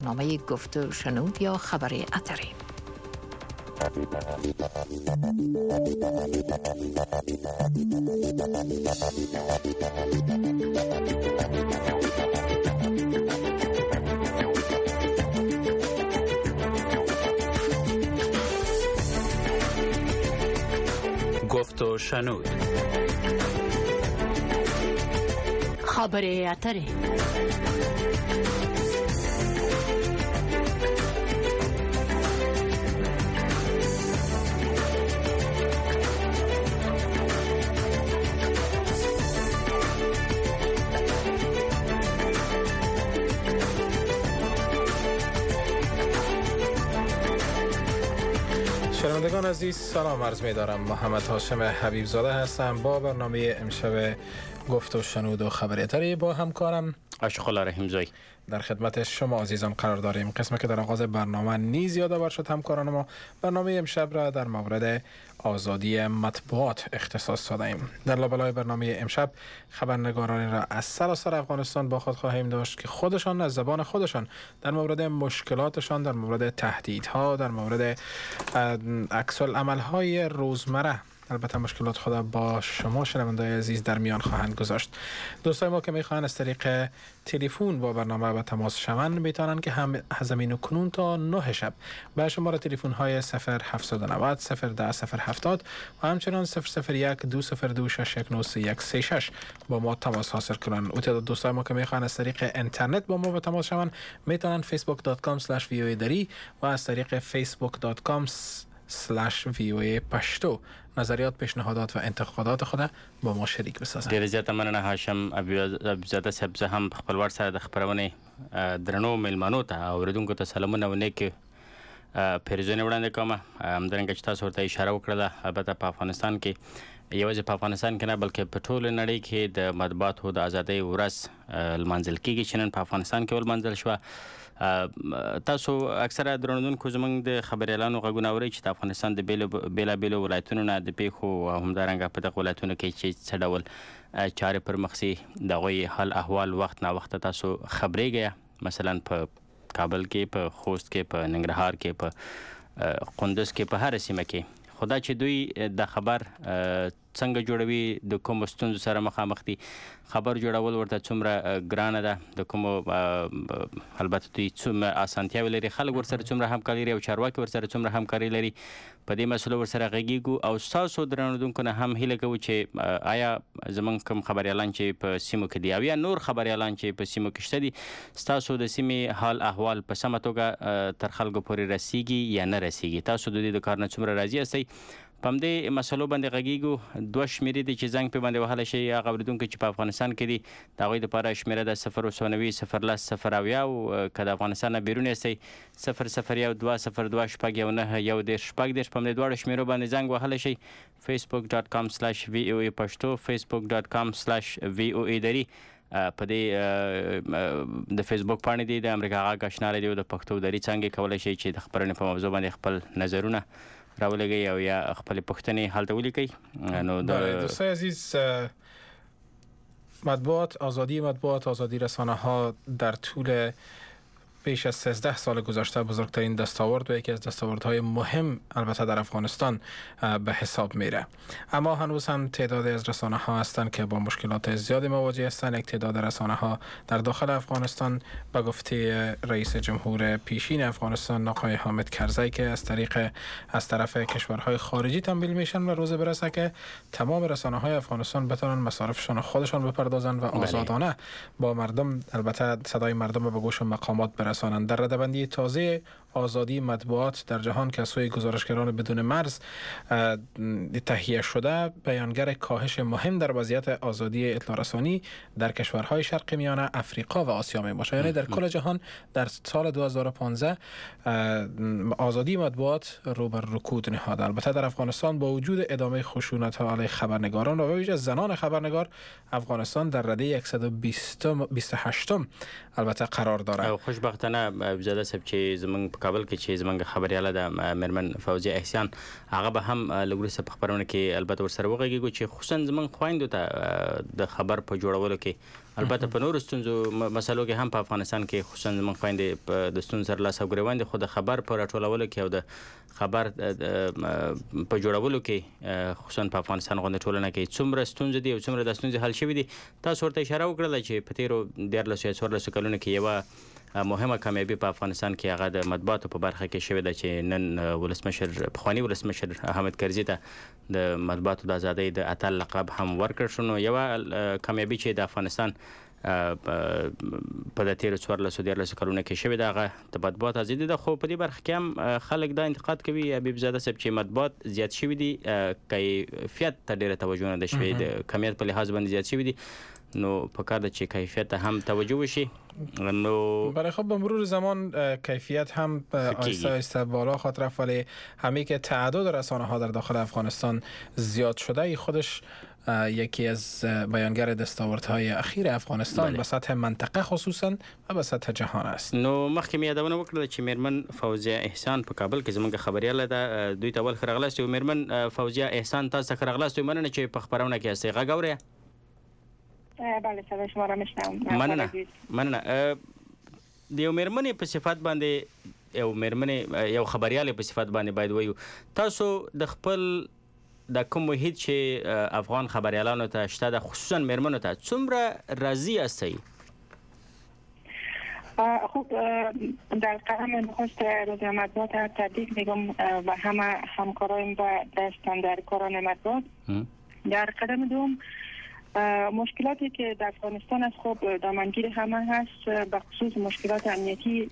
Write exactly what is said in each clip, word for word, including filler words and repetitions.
نامه گفت و شنود یا خبر اتری. گفت و شنود خبر اتری. شنوندگان عزیز سلام عرض می دارم. محمد هاشم حبیب زاده هستم با برنامه امشب گفت و شنود و خبریتری با همکارم اشخالا رحیم زای در خدمت شما عزیزان قرار داریم. قسمی که در آغاز برنامه نیز یادآور شد همکاران ما برنامه امشب را در مورد آزادی مطبوعات اختصاص دادیم. در لابلای برنامه امشب خبرنگارانی را از سراسر افغانستان با خود خواهیم داشت که خودشان از زبان خودشان در مورد مشکلاتشان، در مورد تهدیدها، در مورد عکس العمل‌های روزمره، البته مشکلات خود با شما شنوندگان عزیز در میان خواهند گذاشت. دوستای ما که میخواهند از طریق تلفن با برنامه به تماس شوند میتونن که هم همین کنون تا نه شب به شماره تلفن های صفر هفت نه صفر صفر ده صفر هفتاد و همچنان صفر صفر یک دو صفر دو شش یک نه سه یک سه شش با ما تماس حاصل کنند. و تعداد دوستای ما که میخواهند از طریق اینترنت با ما به تماس شوند میتونن facebook dot com slash voa دری و از طریق facebook dot com slash voa پشتو نظریات، پیشنهادات و انتقادات خود با ما شریک بسازند. ډیر زیاته مننه هاشم ابیزاده صاحب. زه هم په خپل ور سره د خبرونې درنو میلمنو ته اوریدونکو ته سلامونه و نیک پیرزونه وړاندې کوم. همدارنګه چې تاسو ورته اشاره وکړه، البته په افغانستان کې یوازې په افغانستان کې نه بلکې په ټوله نړۍ کې د مطبوعاتو د ازادۍ ورځ لمانځل کیږي چې نن په افغانستان کې ولمانځل شوه. تاسو اکثره درنونکو زمونږ د خبريالانو غږونه اورئ چې د افغانستان د بیلابیلو ولایتونو نه د پیښو او همدارنګه په دغه ولایتونو کې چې څه ډول چارې پر مخ سي د هغوی حال احوال وخت نا وخت تاسو خبرېږئ. مثلا په کابل کې، په خوست کې، په ننګرهار کې، په قندوز کې، په هر سیمه کې. خدا چې دوی د خبر څنګه جوړوي، د کوم ستونزو سره مخامخ دي، خبر جوړول ورته څومره ګرانه ده، د کوم البته دوی څومره اسانتیاوې لري، خلک ورسره څومره همکاري لري او چارواکي ورسره څومره همکاري لري، په دې مسلو ورسره غږیږو. او ستاسو درنودونکو نه هم هیله کوو چې آیا زمونږ کوم خبریالان چې په سیمو کې دي او یا نور خبریالان چې په سیمو کې شته دي، ستاسو د سیمې حال احوال په سمه توګه تر خلکو پورې رسیږي یا نه رسیږي. تاسو د دې د کار نه څومره راضي یاستئ؟ په همدې مسلو باندې غږیږو. دوه شمیرې دي چې زنګ پې باندې وهلی شي هغه اورېدونکي چې په افغانستان کې دي د هغوی دپاره شمیره ده صفر اووه نوي صفر لس صفر اویا، او که د افغانستان نه بیرون یاستئ صفر صفر یو دوه صفر دوه شپږ یو نهه یو دېرش شپږ دېرش. په همدې دواړو شمیرو باندې زنګ وهلی شئ. facebook dot com slash voa پښتو، facebook dot com slash voa دری. په دې د فیسبوک پاڼې دی د امریکا غږ اشنا رادیو د پښتو دری څنګه کولی شئ چې د خبرونې په موضوع باندې خپل نظرونه راولګي او یا خپل پوښتنې هلته ولیکئ. نو د دوستای عزیز، مطبوعات، آزادی مطبوعات، آزادی رسانه ها در طول بیش از سیزده سال گذشته بزرگترین دستاورد و یکی از دستاوردهای مهم البته در افغانستان به حساب میره. اما هنوز هم تعداد از رسانه ها هستند که با مشکلات زیادی مواجه هستند. یک تعداد رسانه ها در داخل افغانستان به گفته رئیس جمهور پیشین افغانستان آقای حامد کرزی که از طریق از طرف کشورهای خارجی تمویل میشن و روز برسه که تمام رسانه های افغانستان بتونن مصارفشان خودشان بپردازن و آزادانه با مردم، البته صدای مردم به گوش و مقامات برسن. در ردبندی تازه آزادی مطبوعات در جهان که از سوی گزارشگران بدون مرز تهیه شده، بیانگر کاهش مهم در وضعیت آزادی اطلاع رسانی در کشورهای شرق میانه، افریقا و آسیا می باشد. یعنی در کل جهان در سال دو هزار و پانزده آزادی مطبوعات رو بر رکود نهاد. البته در افغانستان با وجود ادامه خشونت ها علیه خبرنگاران و ویژه زنان خبرنگار، افغانستان در رده صد و بیست و هشت البته قرار داره. خوشبختانه بزاده صاحب چې زمونږ په په کابل کې چې زمونږ خبرياله د مرمن فوزیه احسان هغه به هم لګورسه په خبرونه کې البته ورسره وغږیږي چې خصوصا زمونږ خويندو ته د خبر په جوړولو کې البته په نور ستونزو مسلو کې هم په افغانستان کې خصوصا زمونږ خويندې په د ستونزو سره لاس او ګریوان دي خو د خبر په راټولولو کې او د خبر په جوړولو کې خصوصا په افغانستان غونډه ټولنه کې څومره ستونزې دي او څومره د ستونزې حل شوي دي تاسو ورته اشاره وکړه چې په تیرو دیارلسو یا څوارلسو کلونو کې یوه مهمه کامیابي په افغانستان کې هغه د مطبوعاتو په برخه کې شوې ده چې نن ولسمشر پخوانی ولسمشر احمد کرزي ته د مطبوعاتو د ازادۍ د اتل لقب هم ورکړ شو. نو یوه کامیابي چې د افغانستان په د تیرو څوارلسو دیارلسو کلونو کې شوې ده هغه د مطبوعات ازادي ده خو په دې برخه کې هم خلک دا انتقاد کوي حبیب زاده صاحب چې مطبوعات زیات شوي دي کیفیت ته ډېره توجه نه ده شوې د کمیت په لحاظ باندې زیات شوي دي نو په کار ده چې کیفیت هم توجه وشي. نو برای خب به مرور زمان کیفیت هم آهسته آهسته بالا خواهد رفت ولی همین که تعداد رسانه ها در داخل افغانستان زیاد شده ای خودش یکی از بیانگر دستاوردهای اخیر افغانستان به سطح منطقه خصوصا و به سطح جهان است. نو مخکې مې یادونه وکړه چې میرمن فوزیه احسان په کابل کې زموږ خبرياله ده دوی ته ول خرغلاست او میرمن فوزیه احسان تاسو خرغلاست مننه چې په خبرونه کې استي غاوري. بله صدا شما را میشنوم. مننه مننه د یو میرمنې په صفات باندې یو میرمنې یو خبرياله په صفات باندې باید وایو تاسو د خپل د کوم محیط چې افغان خبريالانو ته شته د خصوصا میرمنو ته څومره راضي هستئ؟ خب در قدم نخست روز مطبوعات تبریک میگم و همه همکارایم و دستان در کاران مطبوعات. در قدم دوم مشکلاتی که در افغانستان از خب دامنگیر همه هست به خصوص مشکلات امنیتی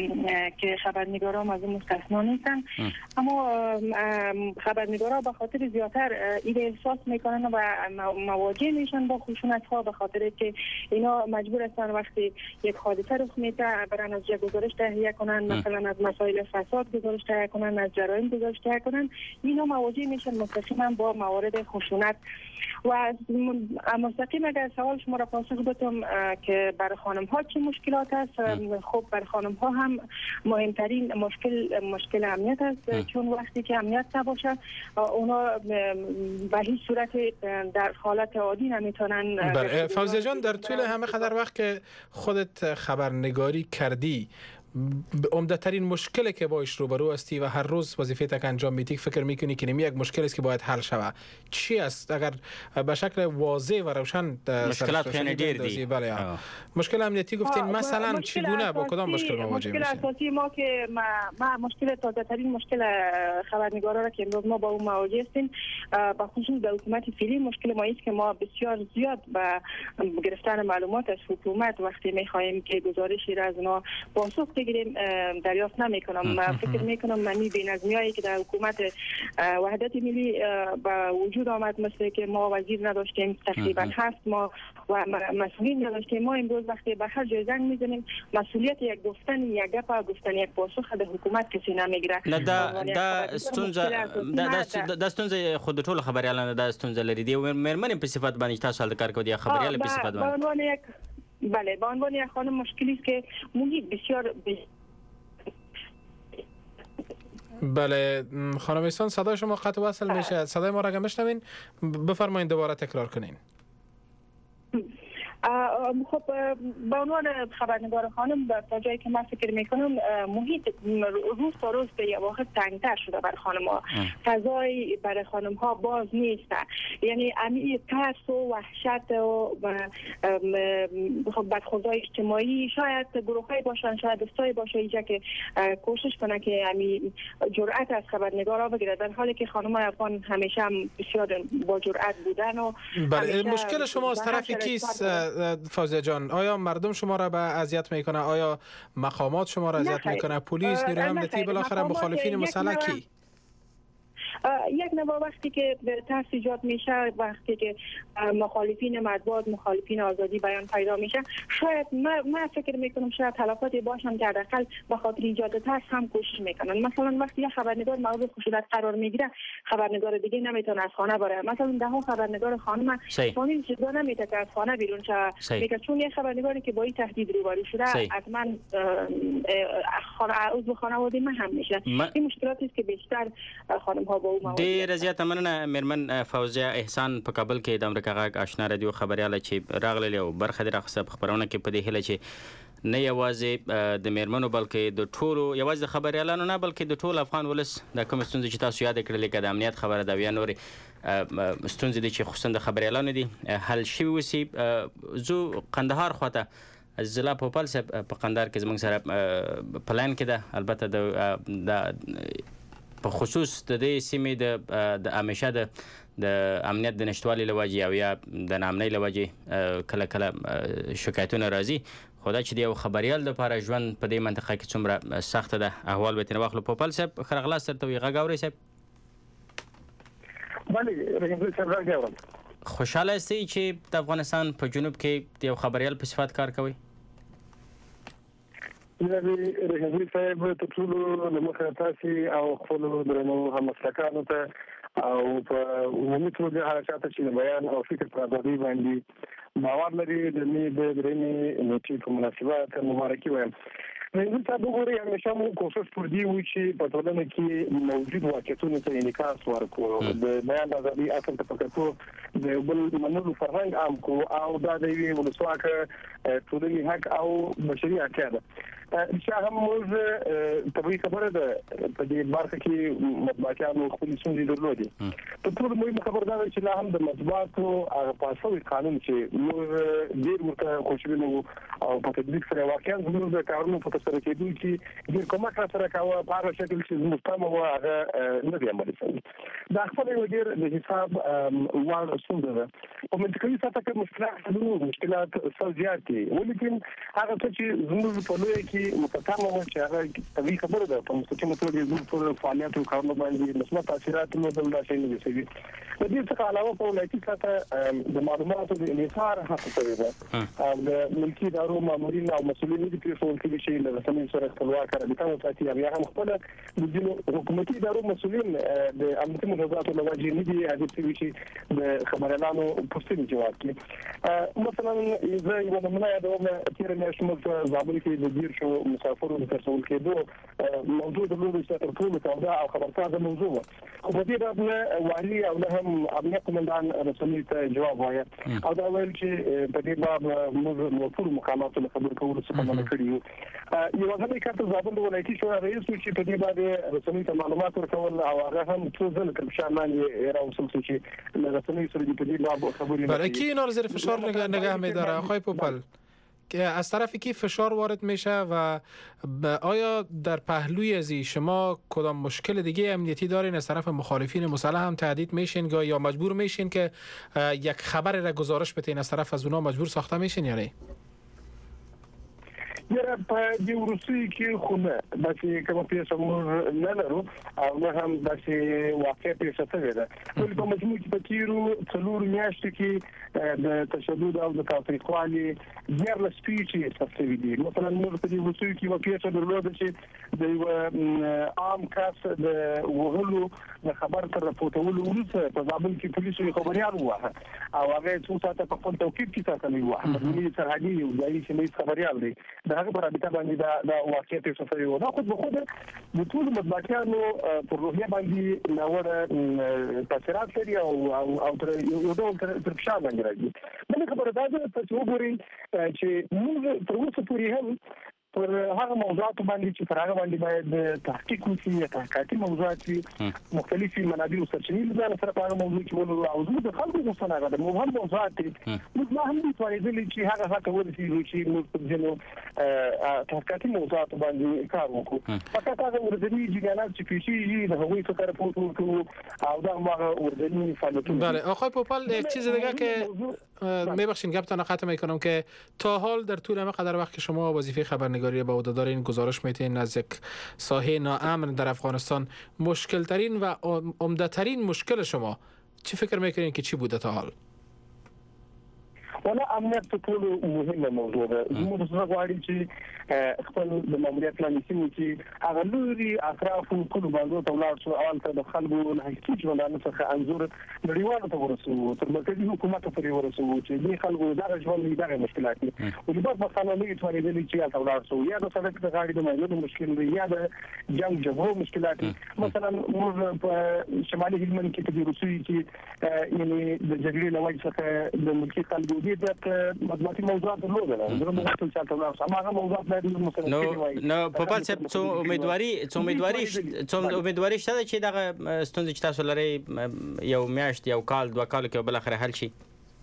که خبرنگاران از این مستثنا نیستن اما خبرنگاران به خاطر زیادتر این احساس میکنن و مواجه میشن با خشونت ها به خاطر که اینا مجبور هستن وقتی یک حادثه رخ میده برن از گزارش تهیه کنن مثلا از مسائل فساد گزارش تهیه کنن از جرایم گزارش تهیه کنن اینا مواجه میشن مستقیما با موارد خشونت و مستقیم اگر سوال شما را پاسخ بدم که برای خانم ها چه مشکلات است خب برای خانم ها هم مهمترین مشکل مشکل امنیت است چون وقتی که امنیت نباشه اونا به هیچ صورت در حالت عادی نمیتونن. بله فوزیه جان در طول همه قدر وقت که خودت خبرنگاری کردی عمده‌ترین مشکلی که باش روبرو هستی و هر روز وظیفه‌ت که انجام میدی فکر میکنی که نمی یک مشکل است که باید حل شود چی است اگر به شکل واضح و روشن مشکلات خیلی دیر دی بله مشکل امنیتی گفتین مثلا چگونه با کدام مشکل مواجه میشین؟ مشکل اساسی ما که ما, ما مشکل تازه ترین مشکل خبرنگارا را که امروز ما با اون مواجه هستیم به خصوص در حکومت فعلی مشکل ما است که ما بسیار زیاد با گرفتن معلومات از حکومت وقتی میخواهیم که گزارشی را از اونا پاسخ بگیریم دریافت نمیکنم. من فکر میکنم منی بی‌نظمیایی که در حکومت وحدت ملی با وجود آمد مثل که ما وزیر نداشتیم تقریبا هفت ما و مسئولین نداشتیم ما امروز وقتی به هر جای زنگ میزنیم مسئولیت یک گفتن یک گپ و گفتن یک پاسخ در حکومت کسی نمیگیره. نه دا دا ستونزه دا دا ستونزه خود ټول خبريالانو دا ستونزه لري دی مرمن په صفات باندې تاسو حل کار کوي خبريال په صفات باندې. بله به عنوان یک خانم مشکلی است که محیط بسیار بله خانم احسان صدای شما قطع وصل میشه صدای ما را اگه میشنوین بفرمایید دوباره تکرار کنین. خب به عنوان خبرنگار خانم تا جایی که من فکر میکنم محیط روز تا روز به یه واقع تنگتر شده برای خانم ها فضای برای خانم ها باز نیست یعنی امی ترس و وحشت و بدخوزای اجتماعی شاید گروه های باشن شاید دستای باشه اینجا که کوشش کنه که امی جرأت از خبرنگارا بگیره در حالی که خانم های افغان همیشه هم بسیار با جرأت بودن و بله مشکل شما از طرف کیست فوزیه جان؟ آیا مردم شما را به اذیت میکنه؟ آیا مقامات شما را اذیت میکنه؟ پلیس، نیروی امنیتی، بالاخره مخالفین مسلح کی؟ یک نوع وقتی که ترس ایجاد میشه، وقتی که مخالفین مطبوعات، مخالفین آزادی بیان پیدا میشه، شاید من فکر میکنم شاید تلفاتی باشن که حداقل به خاطر ایجاد ترس هم کوشش میکنن. مثلا وقتی یک خبرنگار مورد خشونت قرار میگیره، خبرنگار دیگه نمیتونه از خانه بره. مثلا ده ها خبرنگار خانم فامیل چیزا نمیتونه که از خانه بیرون شه، میگه چون یک خبرنگاری که با این تهدید روبرو شده حتما خانه عضو خانواده من هم میشه. این مشکلاتی است که بیشتر خانم ها با او مواجه. ډیر زیات مننه میرمن فوزیه احسان په کابل کې د امریکا غږ آشنا رادیو خبرياله چې راغله او برخه د راخصه خبرونه کې په دې هله چې نه یوازې د میرمنو بلکې د ټولو یوازې د خبريالانو نه بلکې د ټولو افغان ولس د کوم ستونزې چې تاسو یاد کړل کې د امنیت خبره دا بیا نورې ستونزې دي چې خصوصا د خبريالانو دي حل شي وسی زو قندهار خواته ضلع پوپل صاحب په قندهار کې زموږ سره پلان کې ده. البته د په خصوص د دې سیمې د د همیشه د د امنیت د نشټوالي لوجې او یا د نامنۍ لوجې کله کله شکایتونه راځي. خدا چې د یو خبريال لپاره ژوند په دې منطقه کې څومره سخت ده احوال به تنه واخلو. پوپل صاحب خرغلا سره وي غږ اوري صاحب؟ بله رحیم صاحب غږ اورم. خوشاله استئ چې د افغانستان په جنوب کې د یو خبريال په صفت کار کوي؟ رحیم صاحب ته ټول د مخه تاسو او خپل درنو همسلکانو ته او په عمومي توګه حرکات چې بیان او فکر پر ازادي باندې باور لري د دې د درنې نوټي په مناسبت مبارکي وایم. رحیم صاحب وګورئ همیشه مو کوشش پر دی و چې په ټولنه کې موجود واقعیتونو ته انعکاس ورکړو، د بیان ازادي اصل ته پکې د بل منلو فرهنګ عام کو او دا د یوې ولسواکه ټولنې حق او بشري اړتیا ده. چې هم موږ طبیعي خبره ده په دې برخه کې مطبوعاتو خپل څنګه درلودي. په ټول مهمه خبره ده چې لا هم د مطبوعاتو هغه پاسوي قانون چې موږ ډیر ورته خوشبینه او په تطبیق سره واقعا زموږ د کارونو په تر کېدو کې ډیر کومک سره کاوه په هغه شکل چې مستمو او هغه نه دی عملي شوی. دا خپل یو ډیر د حساب وړ څنګه ده په منطقي سطح کې مشکلات مشکلات څو زیات دي، ولیکن هغه چې زموږ په لوی کې متکامل و چې هغه طبیعي خبره ده په مستقیمه توګه زموږ په فعالیت او کارونو باندې مثبت تاثیرات لري. دا شی نه دی. د دې څخه علاوه په ولایتي سطح د معلوماتو د انحصار حق شوی ده او د ملکي ادارو مامورین او مسؤلین دي چې څنګه کې شي له رسمي سره خپلواک رابطه ساتي او هم خپل د حکومتي ادارو مسؤلین د امنیتي مجازاتو له وجې نه دي هدف چې د خبريالانو پوښتنې جواب کړي. مثلا زه یو نمونه یادوم چې رنه شمول زابل کې د دیر شو مسافرو د ترسول کېدو موضوع د لوړ ستر ټول تودا او خبرتازه موضوع خو په دې باندې والی او له هم امنیت قومندان رسمي ته جواب وایي او دا ویل چې په دې باب موږ ټول مقاماتو له خبرو کولو څخه منع کړیو. یو ځل کاته زابل ولایتي شورا رئیس چې په دې باندې رسمي ته معلومات ورکول او هغه هم څو ځله تر شامل راوصل چې رسمي سره په دې باب خبرې برای کی اینا رو زیر فشار نگه نگه می‌داره آقای پوپل؟ که از طرف کی فشار وارد میشه و آیا در پهلوی ازی شما کدام مشکل دیگه امنیتی دارین؟ از طرف مخالفین مسلح هم تهدید میشین یا مجبور میشین که یک خبر را گزارش بدین از طرف از اونها مجبور ساخته میشین یا نه؟ یره په دې ورسې کې خو نه چې کوم پیسه موږ نه لرو او نه هم چې واقع پیسه ته ده. ولې په مجموع کې په تیرو څلور میاشتې کې د تشدد او د تاریخوالي ډېر سپیچ څه دي. مثلا موږ په دې ورسې کې واقع څه درلود چې د یو عام کس د وغلو د خبر تر راپورټولو وروسته په ځابل کې پولیسو خبريال وه او هغه څو ساعته په خپل توقيف کې ساتلی و. د سرحدي یو ځای چې نه خبريال دی هغه پر رابطه باندې دا د واقعیت څه څه یو دا خو په خود د ټول مطبوعاتو پر روحیه باندې نوړ تاثیرات لري او او تر یو ډول تر فشار باندې راځي. بل خبره دا ده چې وګورئ چې موږ تر اوسه پورې هم پر هغه موضوعات باندې چې پر هغه باندې باید تحقیق وشي یا تحقیقي موضوعات مختلفي منابع او سرچینې لري سره په هغه موضوع کې ولر او زموږ د خلکو غوښتنه ده مو هم موضوعات موږ ما هم دي توانېدل چې هغه هغه ورسي چې موږ په ځینو تحقیقي موضوعات باندې کار وکړو. فقط هغه ورځنی جګړه چې پیشي د هغوی څخه راپورټ وکړو او دا هغه ورځنی فعالیتونه. بله آقای پوپل یک چیز دیگه که میبخشین گپتان قطع میکنم که تا حال در طول قدر وقت که شما وظیفه خبرنگاری به عهده دارین گزارش میتین از یک ساحه ناامن در افغانستان، مشکل ترین و عمده ترین مشکل شما چی فکر میکنین که چی بوده تا حال؟ ولا امنیت ته ټول مهمه موضوع ده. زموږ د څه غواړي چې خپل د ماموریت لاندې سیمو چې هغه لوري اطراف ټول باندې ته ولاړ شو، اول ته د خلکو له حقیقي ژوندانه څخه انځور نړیوالو ته ورسوو، تر مرکزي حکومت پورې ورسوو چې دې خلکو دغه ژوند دغه مشکلات دي. ولې په مثلا نه توانېدلې چې هلته ولاړ شو، یا د سړک د غاړې د مایلونو مشکل دی، یا د جنګ جبهو مشکلات دي. مثلا موږ په شمالي هلمند کې په روسي کې یعنی د جګړې له وجې څخه د ملکي خلکو دي د مطلبي موضوعات درلودل. زه به مخکې چاته ولاړ شم، هغه موضوعات باید مثلا نو نو په پال صاحب څو امیدواري څو امیدواري څو امیدواري شته چې دغه ستونزې چې تاسو لري یو میاشت یو کال دوه کال کې بل اخر حل شي؟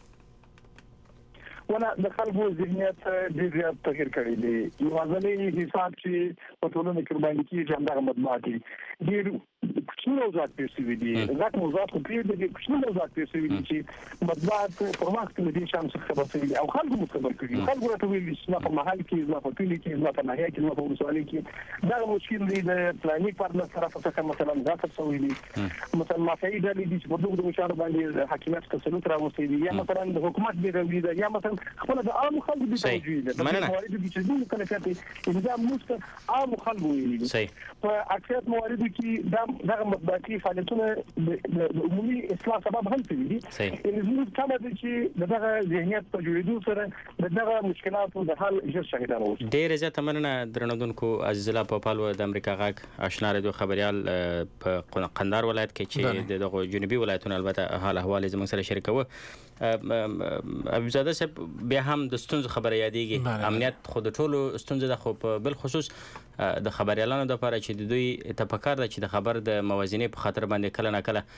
ولا د خلکو ذهنیت ډېر زیات تغیر کړی دی. یوازینی حساب چې په ټولنه کې باندې کېږي همدغه مطبوعات دي. ډېر کوچني موضوعات پیښ شوي دي، غټ موضوعات خو پرېږدي، کوچني موضوعات پیښ شوي دي چې مطبوعات پر وخت له دې شیانو څخه خبر شوي دي او خلکو مو خبر کړي. خلکو راته ویلي چې زما په محل کې، زما په کلي کې، زما په ناحیه کې، زما په ولسوالۍ کې دغه مشکل دی د پلاني پارتنر طرفه څخه مثلا غصب شوی دي، مثلا مافیایي ډلې دي چې په دغو مشارو باندې حاکمیت تسلط راوستي دي، یا مثلا د حکومت بې روي ده، یا مثلا خپل د عامو خلکو د توجیه ده. موارد دي چې دوی کلفیت نظام موږ عامو خلکو ویلي. په اکثریت مواردو کې دا دغه مطبوعاتي فعالیتونه د عمومي اصلاح سبب هم شوي دي. یعنې زموږ تمه ده چې د دغه ذهنیت په جوړېدو سره د دغه مشکلاتو د حل ژر شاهدان اوسو. ډېره زیاته مننه درنودونکو. عزیز الله پوپل و د امریکا غږ آشنا رادیو خبریال په قندهار ولایت کې چې د دغه جنوبي ولایتونو البته حال احوال زموږ سره شریکوه. ابوزاده صاحب بیا هم د ستونزو خبره یادېږي. امنیت خو د ټولو ستونزه ده، خو په بل خصوص د خبریالانو دپاره چې د دوی ته پکار ده چې د خبر د موازنې په خاطر باندې کله نه کله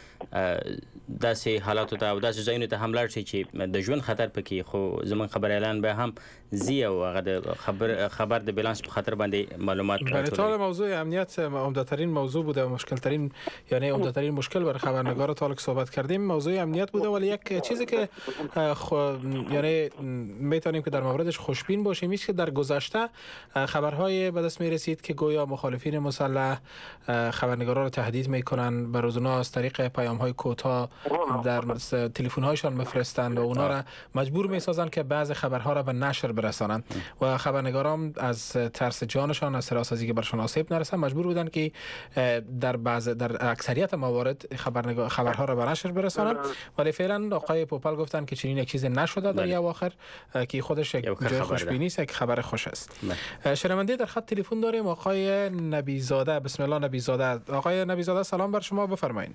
داسې حالاتو ته او داسې ځایونو ته هم لاړ شي چې د ژوند خطر پکې، خو زموږ خبریالان بیا هم ځي او هغه د خبر خبر د بیلانس په خاطر باندې معلومات راټولوي. موضوع امنیت عمده ترین موضوع بوده، مشکل ترین یعنی عمده ترین مشکل بر خبرنگارا تا که صحبت کردیم موضوع امنیت بوده، ولی یک چیزی که خو... یعنی میتونیم که در موردش خوشبین باشیم است که در گذشته خبرهای به دست میرسید که گویا مخالفین مسلح خبرنگارا را تهدید میکنن، به روزنامه از طریق پیام‌های کوتاه در تلفن‌هایشان میفرستند و اونا را مجبور میسازند که بعضی خبرها را به نشر برسانند و خبرنگاران از ترس جانشان، از ترس از اینکه برشان آسیب نرسه مجبور بودند که در بعض در اکثریت موارد خبرنگار خبرها را به نشر برسانند. ولی فعلا آقای پوپل گفتند که چنین یک چیز نشده در اواخر که خودش یک جای خوشبینی است، یک خبر خوش است. شنونده در خط تلفن داریم آقای نبیزاده. بسم الله نبیزاده. آقای نبیزاده سلام بر شما، بفرمایید.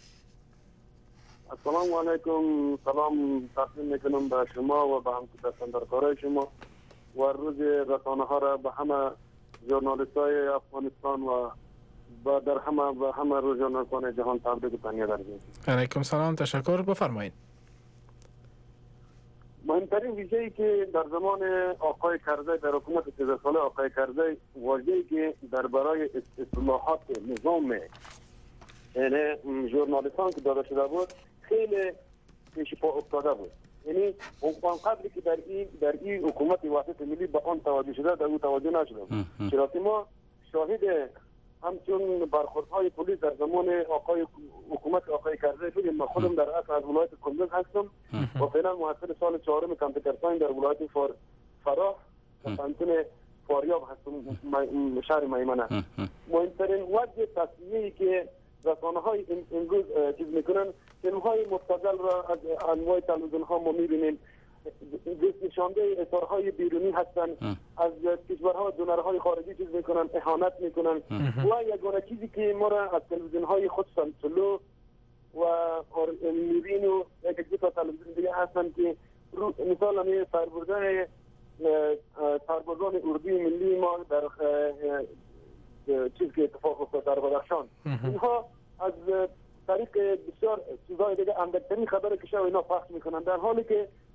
السلام علیکم. سلام تقدیم میکنم به شما و به همکاران شما و روز رسانه ها را به همه ژورنالیست های افغانستان و و در همه و همه روز ژورنالیستان جهان تبریک و تهنیت میگم. علیکم سلام، تشکر، بفرمایید. مهمترین ویژه‌ای که در زمان آقای کرزی در حکومت سیزده ساله آقای کرزی واژه‌ای که در برای اصلاحات نظام یعنی ژورنالیستان که داده شده بود خیلی پیش پا افتاده بود. یعنی اون قدری که در این در این حکومت وحدت ملی به آن توجه شده در او توجه نشده بود. چرا که ما شاهد همچون برخوردهای پلیس در زمان آقای حکومت آقای کرزی بودیم. من خودم در اصل از ولایت کندز هستم و فعلا محصل سال چهارم کامپیوتر ساینس در ولایت فراه و کانتون فاریاب هستم، شهر میمنه. مهمترین وجه تصویری که رسانه های امروز چیز میکنن، فیلم های مبتذل را از انواع تلویزیون ها ما میبینیم، دست نشانده اظهارهای بیرونی هستن، از کشورها دونرهای خارجی چیز میکنن، اهانت میکنن و یگانه چیزی که ما را از تلویزیون های خود سلسلو و میبین و یک دو تا تلویزیون دیگه هستن که مثال همی سربردان سربردان اردوی ملی ما در چیز که اتفاق افتاد در بدخشان، اینها از طریق بسیار چیزهای دیگه اندکترین خبر کشور اینا پخش میکنن، در حالی که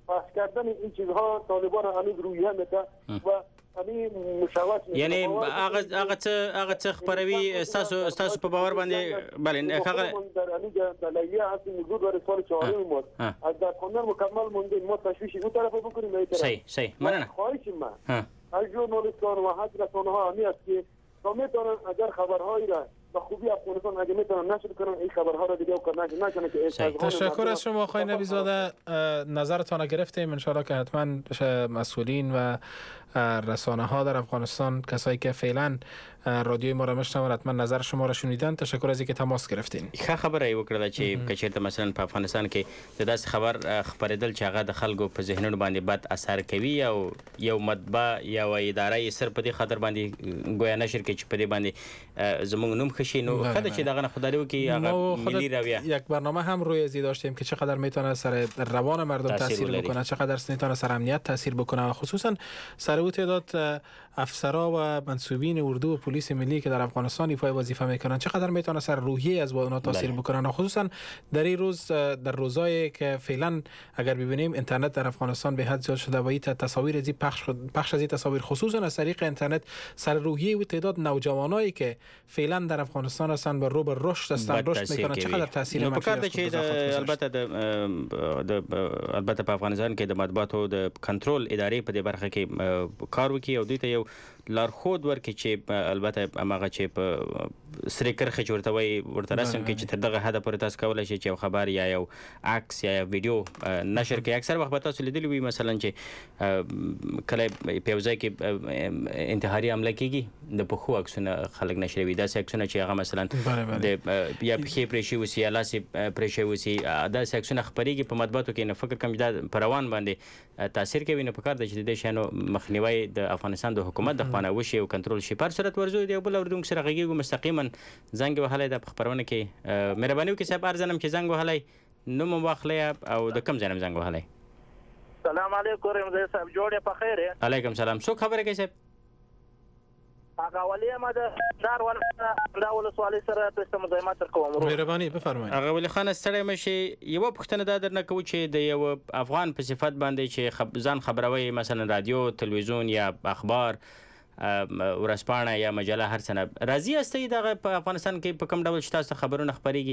پخش کردن این چیزها طالبان هنوز رویه میده و همین مشاورت یعنی هغه هغه څه هغه څه خبروي تاسو تاسو په باور باندې بله هغه در همین دلایل هست موجود و رسال چهارم ما از در خواندن مکمل مونده ما تشویش اون طرف بکنیم این طرف صحیح صحیح مننه خواهش من از ژورنالیستان و حتی رسانه ها همی است که تا میتونن اگر خبرهایی را به خوبی افغانستان اگه میتونن نشر کنن این خبرها را دیگه کنن نکنه که تشکر از شما آقای نبی زاده. نظرتان گرفتیم ان شاءالله که حتما مسئولین و رسانه ها در افغانستان کسایی که فعلا رادیوی ما را میشنون حتما نظر شما را شنیدن. تشکر از اینکه تماس گرفتین. ښه خبره یې وکړه چې کچېرته مثلا په افغانستان کې د داسې خبر خبرېدل چې هغه د خلکو په ذهنونو باندې بد اثر کوي او یو مطبع یا اداره یې صرف په دې خاطر باندې گویا نشر کوي چې په دې باندې زموږ نوم ښه شي. نو ښه ده چې دغه نه خدای وکړي هغه ملي رویه. یک برنامه هم روی ازی داشتیم که چقدر میتونه سر روان مردم تاثیر بکنه، چقدر میتونه سر امنیت تاثیر بکنه، خصوصا سر او تعداد افسرا و منصوبین اردو و پلیس ملی که در افغانستان ایفای وظیفه میکنن چقدر میتونه سر روحیه از اونا تاثیر بکنن. خصوصا در این روز در روزایی که فعلا اگر ببینیم اینترنت در افغانستان به حد زیاد شده و این تصاویر از پخش پخش از این تصاویر خصوصا از طریق اینترنت سر روحیه و تعداد نوجوانایی که فعلا در افغانستان هستن به رو به رشد هستن رشد میکنن چقدر تاثیر منفی است. البته د البته په افغانستان کې د مطبوعاتو د کنټرول ادارې په دې برخه کې کار وکړي او دوی ته یو لارښود ورکړي چې البته هغه چې په سرې کرښې چې ورته وایي ورته رسم کړي چې تر دغه حده پورې تاسو کولی شئ چې یو خبر یا یو عکس یا یو ویډیو نشر کړئ. اکثر وخت به تاسو لیدلي وي مثلا چې کله په یو ځای کې انتحاري حمله کېږي د پښو عکسونه خلک نشروي، داسې عکسونه چې هغه مثلا د یا پښې پرې شوي اوسي یا لاس یې پرې شوي اوسي، داسې عکسونه خپرېږي په مطبوعاتو کې. نو فکر کوم چې دا په روان باندې تاثیر کوي. نو پکار ده چې د دې شیانو مخنیوی د افغانستان د حکومت د خوا نه وشي او کنټرول شي. په هر صورت ورځو د یو بل اورېدونکي سره غږېږو مستقیما زنګ وهلی ده په خپرونه کې. مهرباني وکړئ صاحب عرض یم چې زنګ وهلی نوم مو واخلئ او د کوم ځای نه زنګ وهلی. سلام علیکم رمضان صاحب، جوړ یې په خیر یې؟ علیکم سلام. څوک خبرې کوي صاحب؟ هغه ولی ما د دار ول دا ولسوالۍ سره تاسو مزاحمت کوم. مهرباني بفرمایئ. هغه ولی خان ستړی مشي. یو پوښتنه دا درنه کوو چې د یو افغان په صفت باندې چې ځان خبروي مثلا رادیو تلویزیون یا اخبار ورځپاڼه یا مجله هر څه نه راضي یاستئ دغه په افغانستان کې په کوم ډول چې تاسو خبرونه خپرېږي؟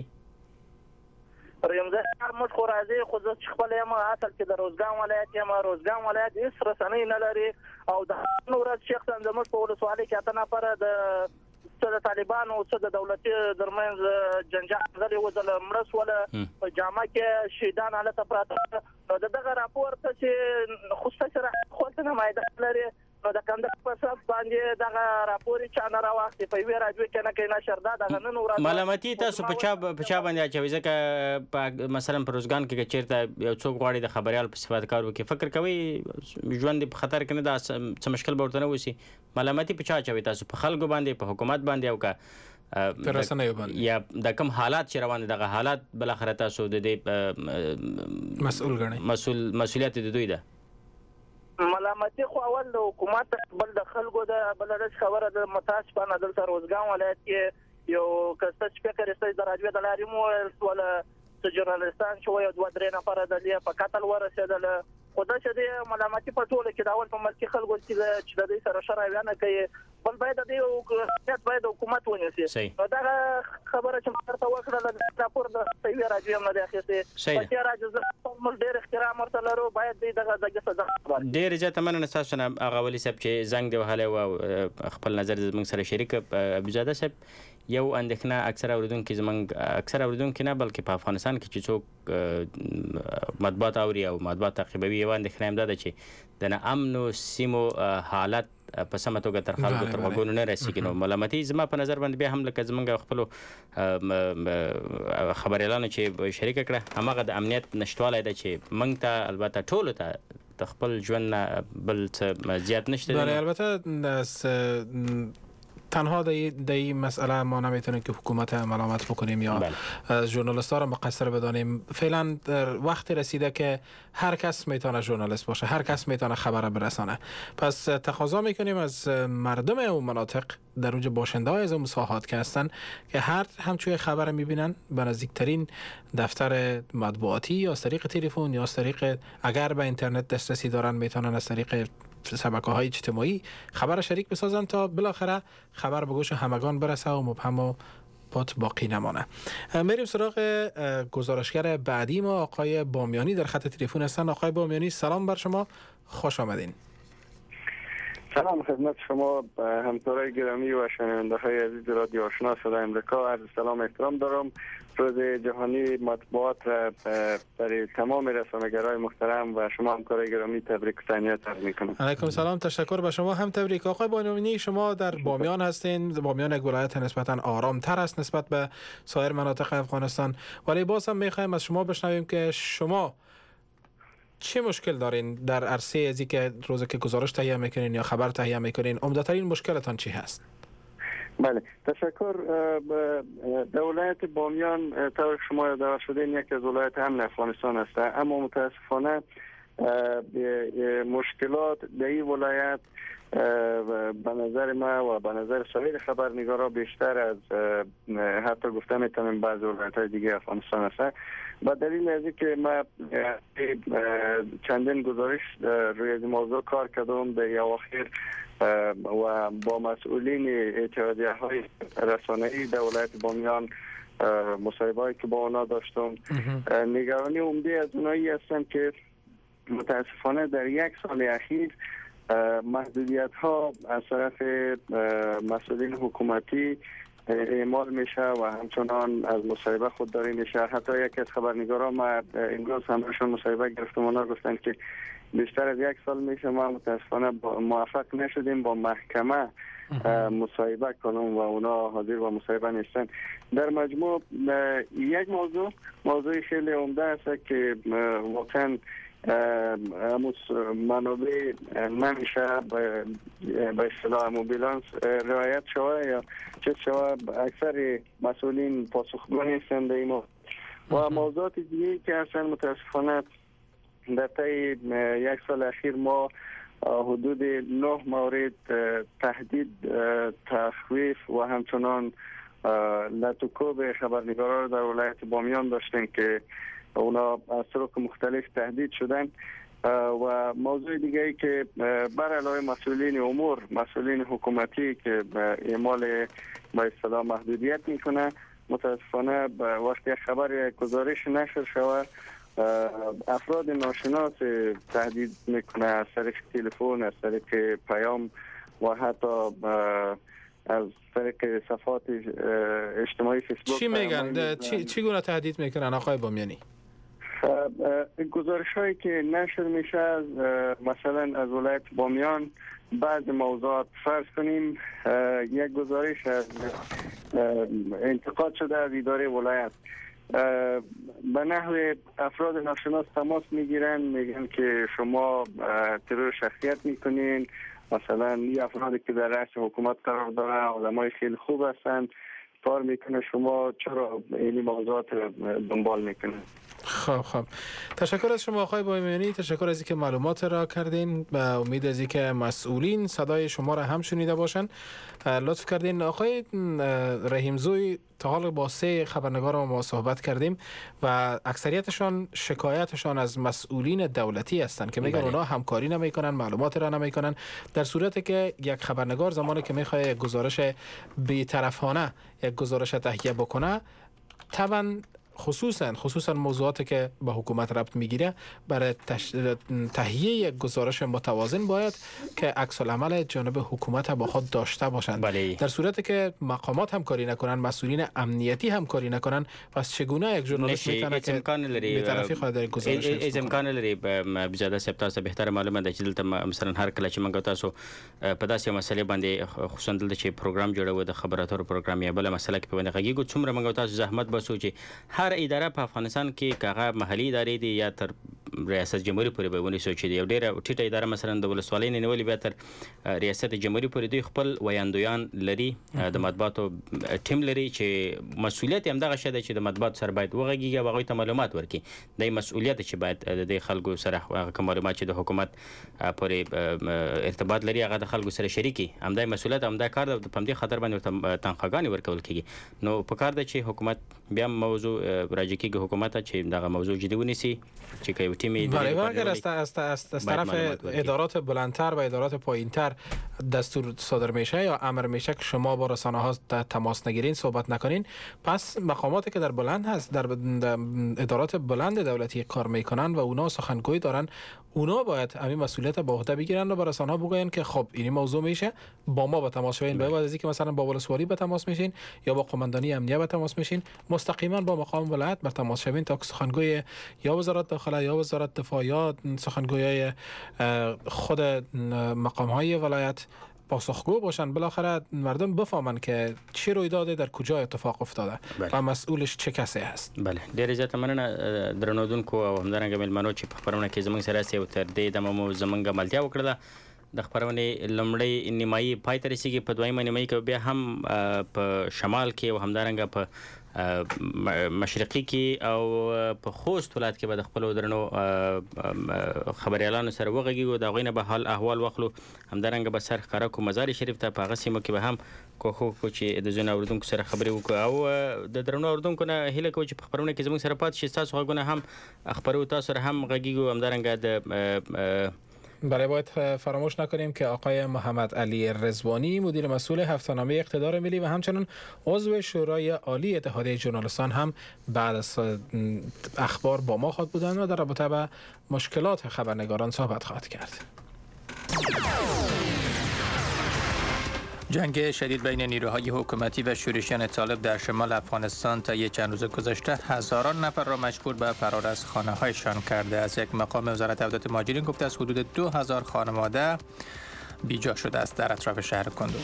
رمضان موږ خو راځي خو زه چې خپل یم اصل کې د روزګان ولایت یم. روزګان ولایت هېڅ رسنۍ نه لري او د نن ورځ شخصا زموږ په ولسوالۍ کې اته نفره د څه د طالبانو څه د دولتي ترمنځ جنجال غلې وځله مړه سوله په جامه کې شهیدان هلته پراته. نو د دغه راپور ته چې خصوصي راپور ته نمایده لري نو د کندهار په سب باندې دغه راپور چا نه راوخته په وی راځي کې نه کې نشر دا دغه نن ورځ ملامتي تاسو په چا په چا باندې اچوي ځکه مثلا په روزګان کې چیرته یو څوک غواړي د خبريال په صفات کار وکړي فکر کوي ژوند په خطر کې نه دا څه مشکل به ورته نه وسی. ملامتي په چا اچوي تاسو؟ په خلکو باندې، په حکومت باندې او کا پر رسنیو باندې یا د کوم حالات چې روان دغه حالات بل اخر تاسو د دې مسؤل غني مسؤل مسؤلیت د دوی ده؟ ملامتي خو اول د حکومت بل د خلکو د بل د خبره د متاسفانه دلته روزګان ولایت کې یو کسته سپیکر استای د راډیو د لارې مو ولا ژورنالستان چې یو دوه درې نفر د لې په قتل ورسېدل. خو دا چې د ملامتي په ټوله کې دا اول په ملکي خلکو چې چې د دې سره شرایط نه کوي بل باید د حکومت باید حکومت ونیسي. نو دا خبره چې مرته وکړه د راپور د سوي راځي هم نه اخیسته چې راځي موږ ډېر احترام ورته لرو باید دغه دغه سزا ډېر زیاته مننه تاسو نه هغه ولي صاحب چې زنګ دی وهلی او خپل نظر زموږ سره شریک. ابوزاده صاحب یو اندېښنه اکثره اوریدونکي زموږ اکثره اوریدونکي نه بلکې په افغانستان کې چې څوک مطبوعات اوري او مطبوعات تعقیبوي یو اندېښنه هم دا ده چې د ناامنو سیمو حالت په سمه توګه تر خلکو تر غوږونو نه رسېږي. نو ملامتي زما په نظر باندې بیا هم لکه زموږ خپلو خبریالانو چې شریکه کړه هماغه د امنیت نشتوالی ده چې موږ ته البته ټولو ته د خپل ژوند نه بل څه زیات نشته. البته تنها در این مسئله ما نمیتونیم که حکومت ملامت بکنیم یا بله. ژورنالیست ها را مقصر بدانیم. فعلا در وقت رسیده که هر کس میتونه ژورنالیست باشه، هر کس میتونه خبر برسانه. پس تقاضا میکنیم از مردم اون مناطق در اونجا باشنده های از اون مساحات که هستن که هر همچوی خبر میبینن به نزدیکترین دفتر مطبوعاتی یا از طریق تلفن یا از طریق اگر به اینترنت دسترسی دارن میتونن از طریق شبکه‌های اجتماعی خبر شریک بسازن تا بالاخره خبر به گوش همگان برسه و مبهم و پات باقی نمانه. میریم سراغ گزارشگر بعدی ما، آقای بامیانی در خط تلفن هستن. آقای بامیانی سلام بر شما، خوش آمدین. سلام خدمت شما همکارای گرامی و شنونده های عزیز رادیو آشنا صدای امریکا. عرض سلام احترام دارم. روز جهانی مطبوعات را برای تمام رسانه‌گرای محترم و شما همکارای گرامی تبریک و تهنیت عرض می‌کنم. علیکم سلام، تشکر به شما هم تبریک. آقای بامیانی شما در بامیان هستین. بامیان یک ولایت نسبتاً آرام‌تر است نسبت به سایر مناطق افغانستان، ولی باز هم می‌خوایم از شما بشنویم که شما چه مشکل دارین در عرصه ازی که روزی که گزارش تهیه میکنین یا خبر تهیه میکنین؟ عمدترین مشکلتان چی هست؟ بله تشکر. در ولایت بامیان طور شما یادآور شدین یکی از ولایت امن افغانستان است، اما متاسفانه مشکلات در این ولایت به نظر ما و به نظر سایر خبرنگارا بیشتر از حتی گفته میتونیم بعض ولایت‌های دیگه افغانستان است. با دلیل از اینکه ما چندین گزارش روی این موضوع کار کردم در اواخر و با مسئولین اتحادیه های رسانه‌ای در ولایت بامیان مصاحبه‌ای که با اونا داشتم، نگرانی عمده از اونایی هستم که متاسفانه در یک سال اخیر محدودیت ها از طرف مسئولین حکومتی اعمال میشه و همچنان از مصاحبه خودداری میشه. حتی یک از خبرنگارا ما امروز همشون مصاحبه گرفتم، اونا گفتن که بیشتر از یک سال میشه ما متاسفانه موفق نشدیم با محکمه مصاحبه کنم و اونا حاضر و مصاحبه نیستن. در مجموع یک موضوع موضوع خیلی عمده است که واقعا منابع نمیشه به اصطلاح امبولانس رعایت شوه یا چه شوه. اکثر مسئولین پاسخگو نیستند در این و موضوعات دیگه که هستن. متاسفانه در طی یک سال اخیر ما حدود نه مورد تهدید، تخویف و همچنان لطوکوب خبرنگاران در ولایت بامیان داشتیم که اونا از طرق مختلف تهدید شدن. و موضوع دیگه ای که بر علاوه مسئولین امور، مسئولین حکومتی که اعمال به اصطلاح محدودیت میکنه، متاسفانه وقتی خبر گزارش نشر شود افراد ناشناس تهدید میکنه از طریق تلفن، از طریق پیام و حتی از طریق صفحات اجتماعی فیسبوک. چی میگن؟ چی چی گونه تهدید میکنن آقای بامیانی؟ گزارش هایی که نشر میشه از مثلا از ولایت بامیان بعض موضوعات فرض کنیم یک گزارش از انتقاد شده از اداره ولایت به نحو افراد ناشناس تماس میگیرن، میگن که شما ترور شخصیت میکنین، مثلا این افرادی که در رأس حکومت قرار داره آدمای خیلی خوب هستن، کار میکنه، شما چرا این موضوعات دنبال میکنین؟ خب خب تشکر از شما آقای بامیانی، تشکر از اینکه معلومات را کردین. به امید از اینکه مسئولین صدای شما را هم شنیده باشن لطف کردین. آقای رحیمزوی تا حال با سه خبرنگار ما صحبت کردیم و اکثریتشان شکایتشان از مسئولین دولتی هستند که میگن اونا همکاری نمیکنن، معلومات را نمیکنن، در صورتی که یک خبرنگار زمانی که میخواد یک گزارش بی‌طرفانه یک گزارش تهیه بکنه، طبعا خصوصا خصوصا موضوعاتی که به حکومت ربط میگیره، برای تش... تهیه یک گزارش متوازن باید که عکس العمل جانب حکومت با خود داشته باشند. بله. در صورتی که مقامات همکاری نکنن، مسئولین امنیتی همکاری نکنن، پس چگونه یک ژورنالیست میتونه که بی‌طرفی خود در گزارش از امکان لري بجاده سپتاسه بهتره معلومه ده چې دلته مثلا هر کله چې موږ تاسو په داسې مسلې باندې خصوصا دلته چې پروګرام جوړو د خبراتو پروګرام یا بل مسله کې په باندې غږیږو څومره موږ تاسو زحمت بسو چې هر اداره په افغانستان کې کاغه محلي ادارې دي یا تر ریاست جمهوریت پورې به ونیسو چې یو ډیره ټیټه اداره مثلا د ولسوالۍ نه نیولې بیا تر ریاست جمهوریت پورې دوی خپل ویاندویان لري د مطبوعاتو ټیم لري چې مسؤلیت هم دغه شی دی چې د مطبوعاتو سره باید وغږیږي او هغوی ته معلومات ورکړي د مسؤلیت چې باید د خلکو سره هغه معلومات چې د حکومت پورې ارتباط لري هغه د خلکو سره شریکي همدا مسؤلیت همدا کار د په همدې خاطر باندې ورته تنخواګانې ورکول کېږي نو په کار ده چې حکومت بیا موضوع راجع کېږي حکومت چې دغه موضوع جدی ونیسي چې که یو تیمی بله اگر از, از, از, از طرف ادارات بلندتر و ادارات پایینتر دستور صادر میشه یا امر میشه که شما با رسانه ها تماس نگیرین صحبت نکنین پس مقاماتی که در بلند هست در ادارات بلند دولتی کار میکنن و اونا سخنگوی دارن اونا باید همین مسئولیت به عهده بگیرن و به رسانه ها بگوین که خب این موضوع میشه با ما به تماس شوین بعد از اینکه مثلا با ولسوالی به تماس میشین یا با قماندانی امنیه به تماس میشین مستقیما با مقام ولایت به تماس شوین تا که سخنگوی یا وزارت داخله یا وزارت دفاع یا سخنگوی خود مقام های ولایت پاسخگو باشن بالاخره مردم بفهمن که چی روی داده در کجا اتفاق افتاده بله. و مسئولش چه کسی هست بله ډیر زیاته مننه درنودونکو او همدارنګه ملمنو چې په خبرونه کې زمونږ سره سیو تر دې د مو زمونږ ملتیا وکړه د خبرونې لمړی نیمایي پای ته رسیږي په دویمه نیمایي کې بیا هم په شمال کې او همدارنګه په مشرقي کې او په خوست ولایت کې به د خپل درنو خبريالانو سره وغږیږو دا غوینه به حال احوال واخلو همدارنګه به سر ښکارا کو مزار شریف ته په هغه سیمه کې به هم کوخو کو چې د ځینو اوردونکو سره خبرې وکړو او د درنو اوردونکو نه هیله کوم چې په خبرونه کې زموږ سره پات شي تاسو غوونه هم خبرو تاسو سره هم غږیږو همدارنګه د بله باید فراموش نکنیم که آقای محمد علی رضوانی مدیر مسئول هفته‌نامه اقتدار ملی و همچنین عضو شورای عالی اتحادیه ژورنالیستان هم بعد از اخبار با ما خواهد بودند و در رابطه با مشکلات خبرنگاران صحبت خواهد کرد. جنگ شدید بین نیروهای حکومتی و شورشیان طالب در شمال افغانستان تا یک چند روز گذشته هزاران نفر را مجبور به فرار از خانه‌هایشان کرده است. یک مقام وزارت عودت مهاجرین گفته است حدود دو هزار خانواده بیجا شده است در اطراف شهر کندو.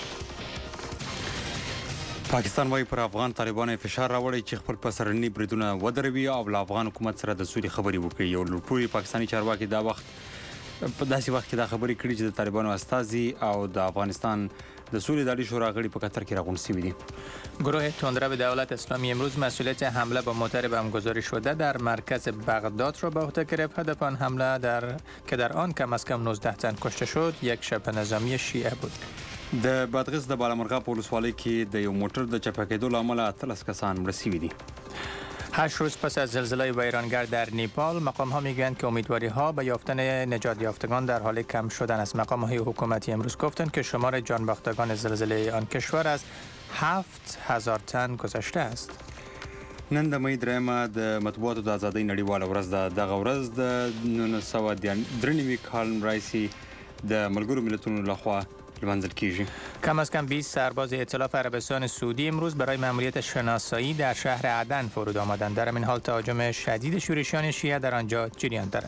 پاکستان وايي پر افغان طالبانو فشار راوړی چې خپل پسرنی بریدونه ودروي او له افغان حکومت سره د سولې خبرې وکړي. یو لوړپوړي پاکستاني چارواکي دا وخت په داسې وخت کې دا خبرې کړي چې د طالبانو استازي او د افغانستان د سولې دالي شورا غړي په قطر کې راغونډ شوي دي. گروه تندرو دولت اسلامی امروز مسئولیت حمله با موتر بمبگذاری شده در مرکز بغداد را به عهده گرفت. هدف آن حمله در که در آن کم از کم نوزده تن کشته شد یک شبه نظامی شیعه بود. د بادغیس د بالامرغه په ولسوالۍ کې د یو موټر د چپه کېدو له امله اتلس کسان مړه شوي دي. هشت روز پس از زلزله ویرانگر در نیپال مقام ها میگویند که امیدواری ها به یافتن نجات یافتگان در حال کم شدن است. مقام های حکومتی امروز گفتند که شمار جانباختگان زلزله آن کشور از هفت هزار تن گذشته است. نن د مې درېمه د مطبوعاتو د ازادۍ نړیواله ورځ ده. دغه ورځ د نولس سوه درې نوي کال راهیسې د ملګرو ملتونو لخوا کم از کم بیست سرباز ائتلاف عربستان سعودی امروز برای مأموریت شناسایی در شهر عدن فرود آمدند. در این حال تهاجم شدید شورشیان شیعه در آنجا جریان دارد.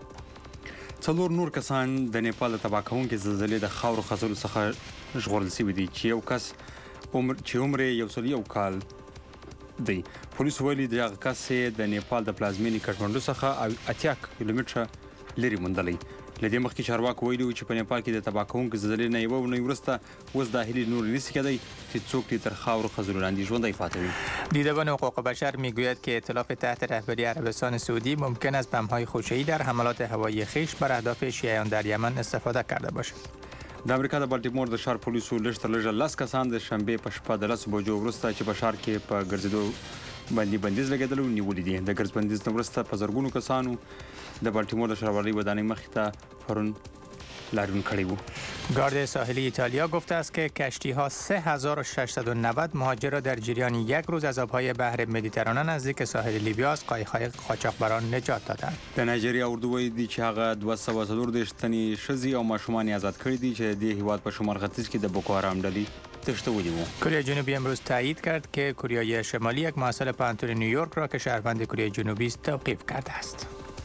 څلور نور کسان د نیپال د تباه کوونکې زلزلې د خاورو خځلو څخه ژغورل شوي دي چې یو کس عمر چې عمر یو سل یو کال دی. پولیس ویلي دغه کس د نیپال د پلازمینې کټمنډو څخه اتیا کیلومتره لرې موندلی. لدې مخکې چارواکو ویلي و چې په نیپال کې د تباه کوونکې زلزلې نه یوه اونۍ وروسته اوس دا هیلې نور نشي کېدی چې څوک دې تر خاورو خځلو لاندې ژوندی پاتې وي. دیدبان حقوق بشر میگوید که ائتلاف تحت رهبری عربستان سعودی ممکن است بم‌های خوشه‌ای در حملات هوایی خویش بر اهداف شیعیان در یمن استفاده کرده باشد. د امریکا د بالټیمور د ښار پولیسو لږ تر لږه لس کسان د شنبې په شپه د لسو بجو وروسته چې په ښار کې په ګرځېدو باندې بندیز لګېدلی و نیولي دي. د ګرځ بندیز نه وروسته په زرګونو کسانو د بالټیمور د ښاروالۍ ودانۍ مخې ته پرون لارون کړی و. گارد ساحلی ایتالیا گفته است که کشتی ها سه هزار و ششصد و نود مهاجر را در جریان یک روز از آبهای بحر مدیترانه نزدیک ساحل لیبیا از قایق‌های قاچاقبران نجات دادند. د نایجریا اردو وایي دي چې هغه دوه سوه څلور دېرش تنې ښځې او ماشومان آزاد کړي دي چې د دې هېواد په شمال ختیځ کې د بوکو حرام ډلې تښتولي وو. کره جنوبی امروز تایید کرد که کره شمالی یک محصل پوهنتون نیویورک را که شهروند کره جنوبی است توقیف کرده است.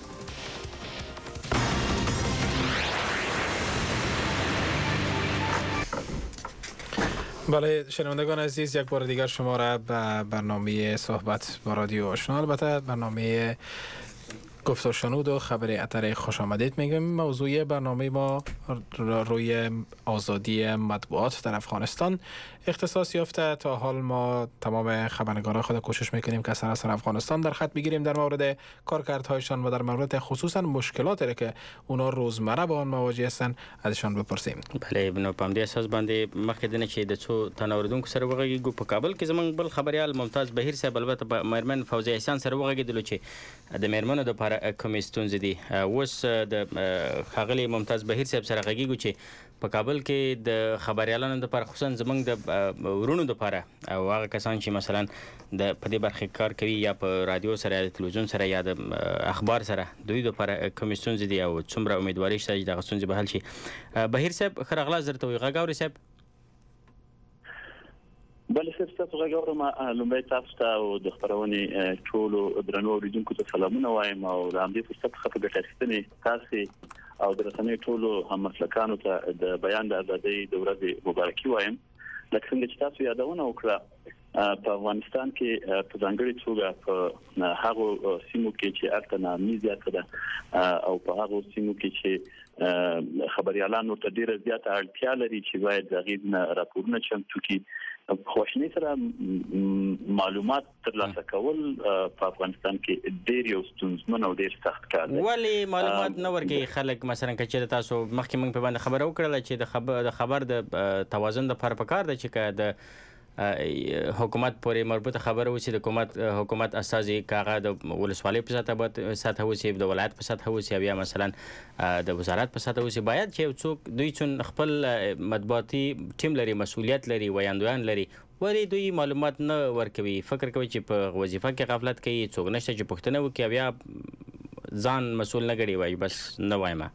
بله شنوندگان عزیز یک بار دیگر شما را به برنامه صحبت با رادیو آشنا البته برنامه گفت و شنود و خبر اتر خوش آمدید میگم. موضوع برنامه ما روی آزادی مطبوعات در افغانستان اختصاص یافته. تا حال ما تمام خبرنگاران خود کوشش میکنیم که سراسر افغانستان در خط بگیریم، در مورد کارکردهایشان و در مورد خصوصا مشکلاتی که اونا روزمره با آن مواجه هستند ازشان بپرسیم. بله، نو پام دې اساس باندې مخکې دنه چې د څو تنوردونکو سره وغږیږو په کابل کې زمونږ بل خبريال ممتاز بهیر صاحب البته په مېرمن فوزیه احسان سره وغږیدلو چې د مېرمنو د لپاره کومې ستونزې دي. اوس د ښاغلي ممتاز بهیر صاحب سره غږیږو چې په کابل کې د خبريالانو لپاره خصوصا زمونږ د ورونو لپاره او هغه کسان چې مثلا د په دې برخه کار کوي یا په رادیو سره یا تلویزیون سره یا د اخبار سره دوی لپاره کومې ستونزې دي او څومره امیدواري شته چې دغه ستونزې به حل شي. بهیر صاحب ښه راغلاست درته وایو. غږ اورئ صاحب؟ بله صاحب، ستاسو غږ اورم. لومړی تاسو ته او د خپرونې ټولو درنو اوریدونکو ته سلامونه وایم او د همدې فرصت څخه په ګټه اخیستنې تاسې او د رسنیو ټولو هممسلکانو ته د بیان د ازادۍ د ورځې مبارکي وایم. لکه څنګه چې تاسو یادونه وکړه، په افغانستان کې په ځانګړي توګه په هغو سیمو کې چې هلته ناامني زیاته ده او په هغو سیمو کې چې خبریالانو ته ډیره زیاته اړتیا لري چې باید د هغې نه راپورونه چمتو کړي، په خواشینۍ سره معلومات ترلاسه کول په افغانستان کې ډیر یو ستونزمن او ډیر سخت کار دی. ولې معلومات نه ورکوي خلک؟ مثلا که چېرې تاسو مخکې موږ په باندې خبره وکړله چې د خبر د خبر د توازن لپاره پکار ده چې که د حکومت پورې مربوطه خبره وسی د حکومت حکومت اساسي کاغه د ولسوالۍ په سطح سطح وسی د ولایت په سطح وسی یا مثلا د وزارت په سطح وسی، باید چې څوک دوی چون خپل مطبوعاتي ټیم لري، مسؤلیت لري، ویاندویان لري، ولی دوی معلومات نه ورکوي. فکر کوي چې په وظیفه کې غفلت کوي، څوک نشته چې پوښتنه وکړي بیا ځان مسؤل نه ګڼي وایي بس نه وایم.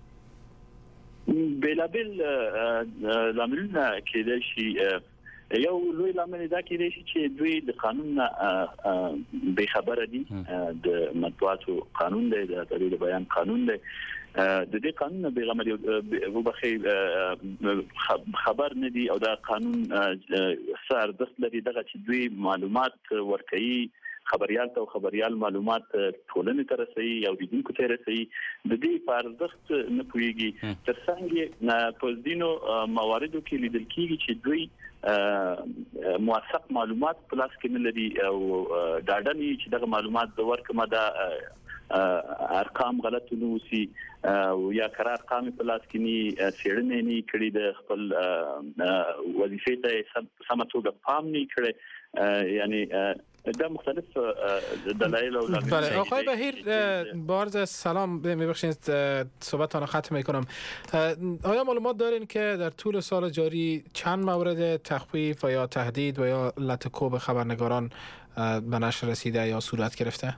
بېلابېل لاملونه کېدای شي. یو لوی لامل دا کېدای شي چې دوی د قانون نه بې خبره دي. د مطبوعاتو قانون دی، د ازادۍ د بیان قانون دی، د دې قانون نه بېغمه وبخښئ خبر نه دي او دا قانون څه ارزښت لري دغه چې دوی معلومات ورکوي خبريال ته او خبريال معلومات ټولنې ته رسوي او اوریدونکو ته رسوي، د دې په ارزښت نه پوهېږي. تر څنګ په ځینو مواردو کې لیدل کېږي چې دوی موثق معلومات په لاس کې نه لري او ډاډه نه چې دغه معلومات د ورکړه دا ارقام غلط نه وسی او یا قرار ارقام په لاس کې نه څېړنې نه کړي، د خپل وظیفې ته سمه توګه پام نه کړي، یعنی دا مختلف دلایل او لامل. بله آقای بهیر، بارز سلام، میبخشید صحبتتان رو ختم میکنم. آیا معلومات دارین که در طول سال جاری چند مورد تخفیف و یا تهدید و یا لطکو به خبرنگاران به نشر رسیده یا صورت گرفته؟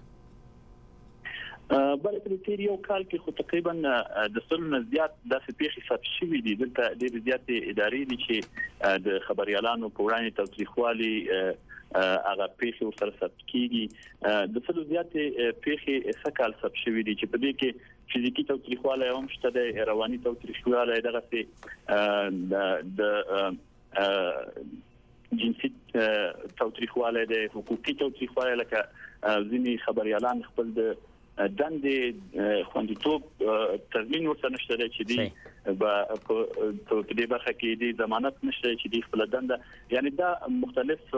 بله په تیر یو کال کې خو تقریبا د سلو نه زیات داسې پیښې ثبت شوي دي. دلته ډېرې زیاتې ادارې دي چې د خبریالانو په وړاندې تاوتریخوالي هغه پیښې ورسره ثبت کېږي. د سلو زیاتې پیښې څه کال ثبت شوي دي چې په دې کې فزیکي تاوتریخوالی هم شته دی، رواني تاوتریخوالی، دغسې د جنسي تاوتریخوالی دی، حقوقي تاوتریخوالی، لکه ځینې خبریالان خپل د دندې خوندیتوب تضمین ورته نشته دی چې دی په دې برخه کې دی ضمانت نشته چې دی خپل دنده، یعنی دا مختلف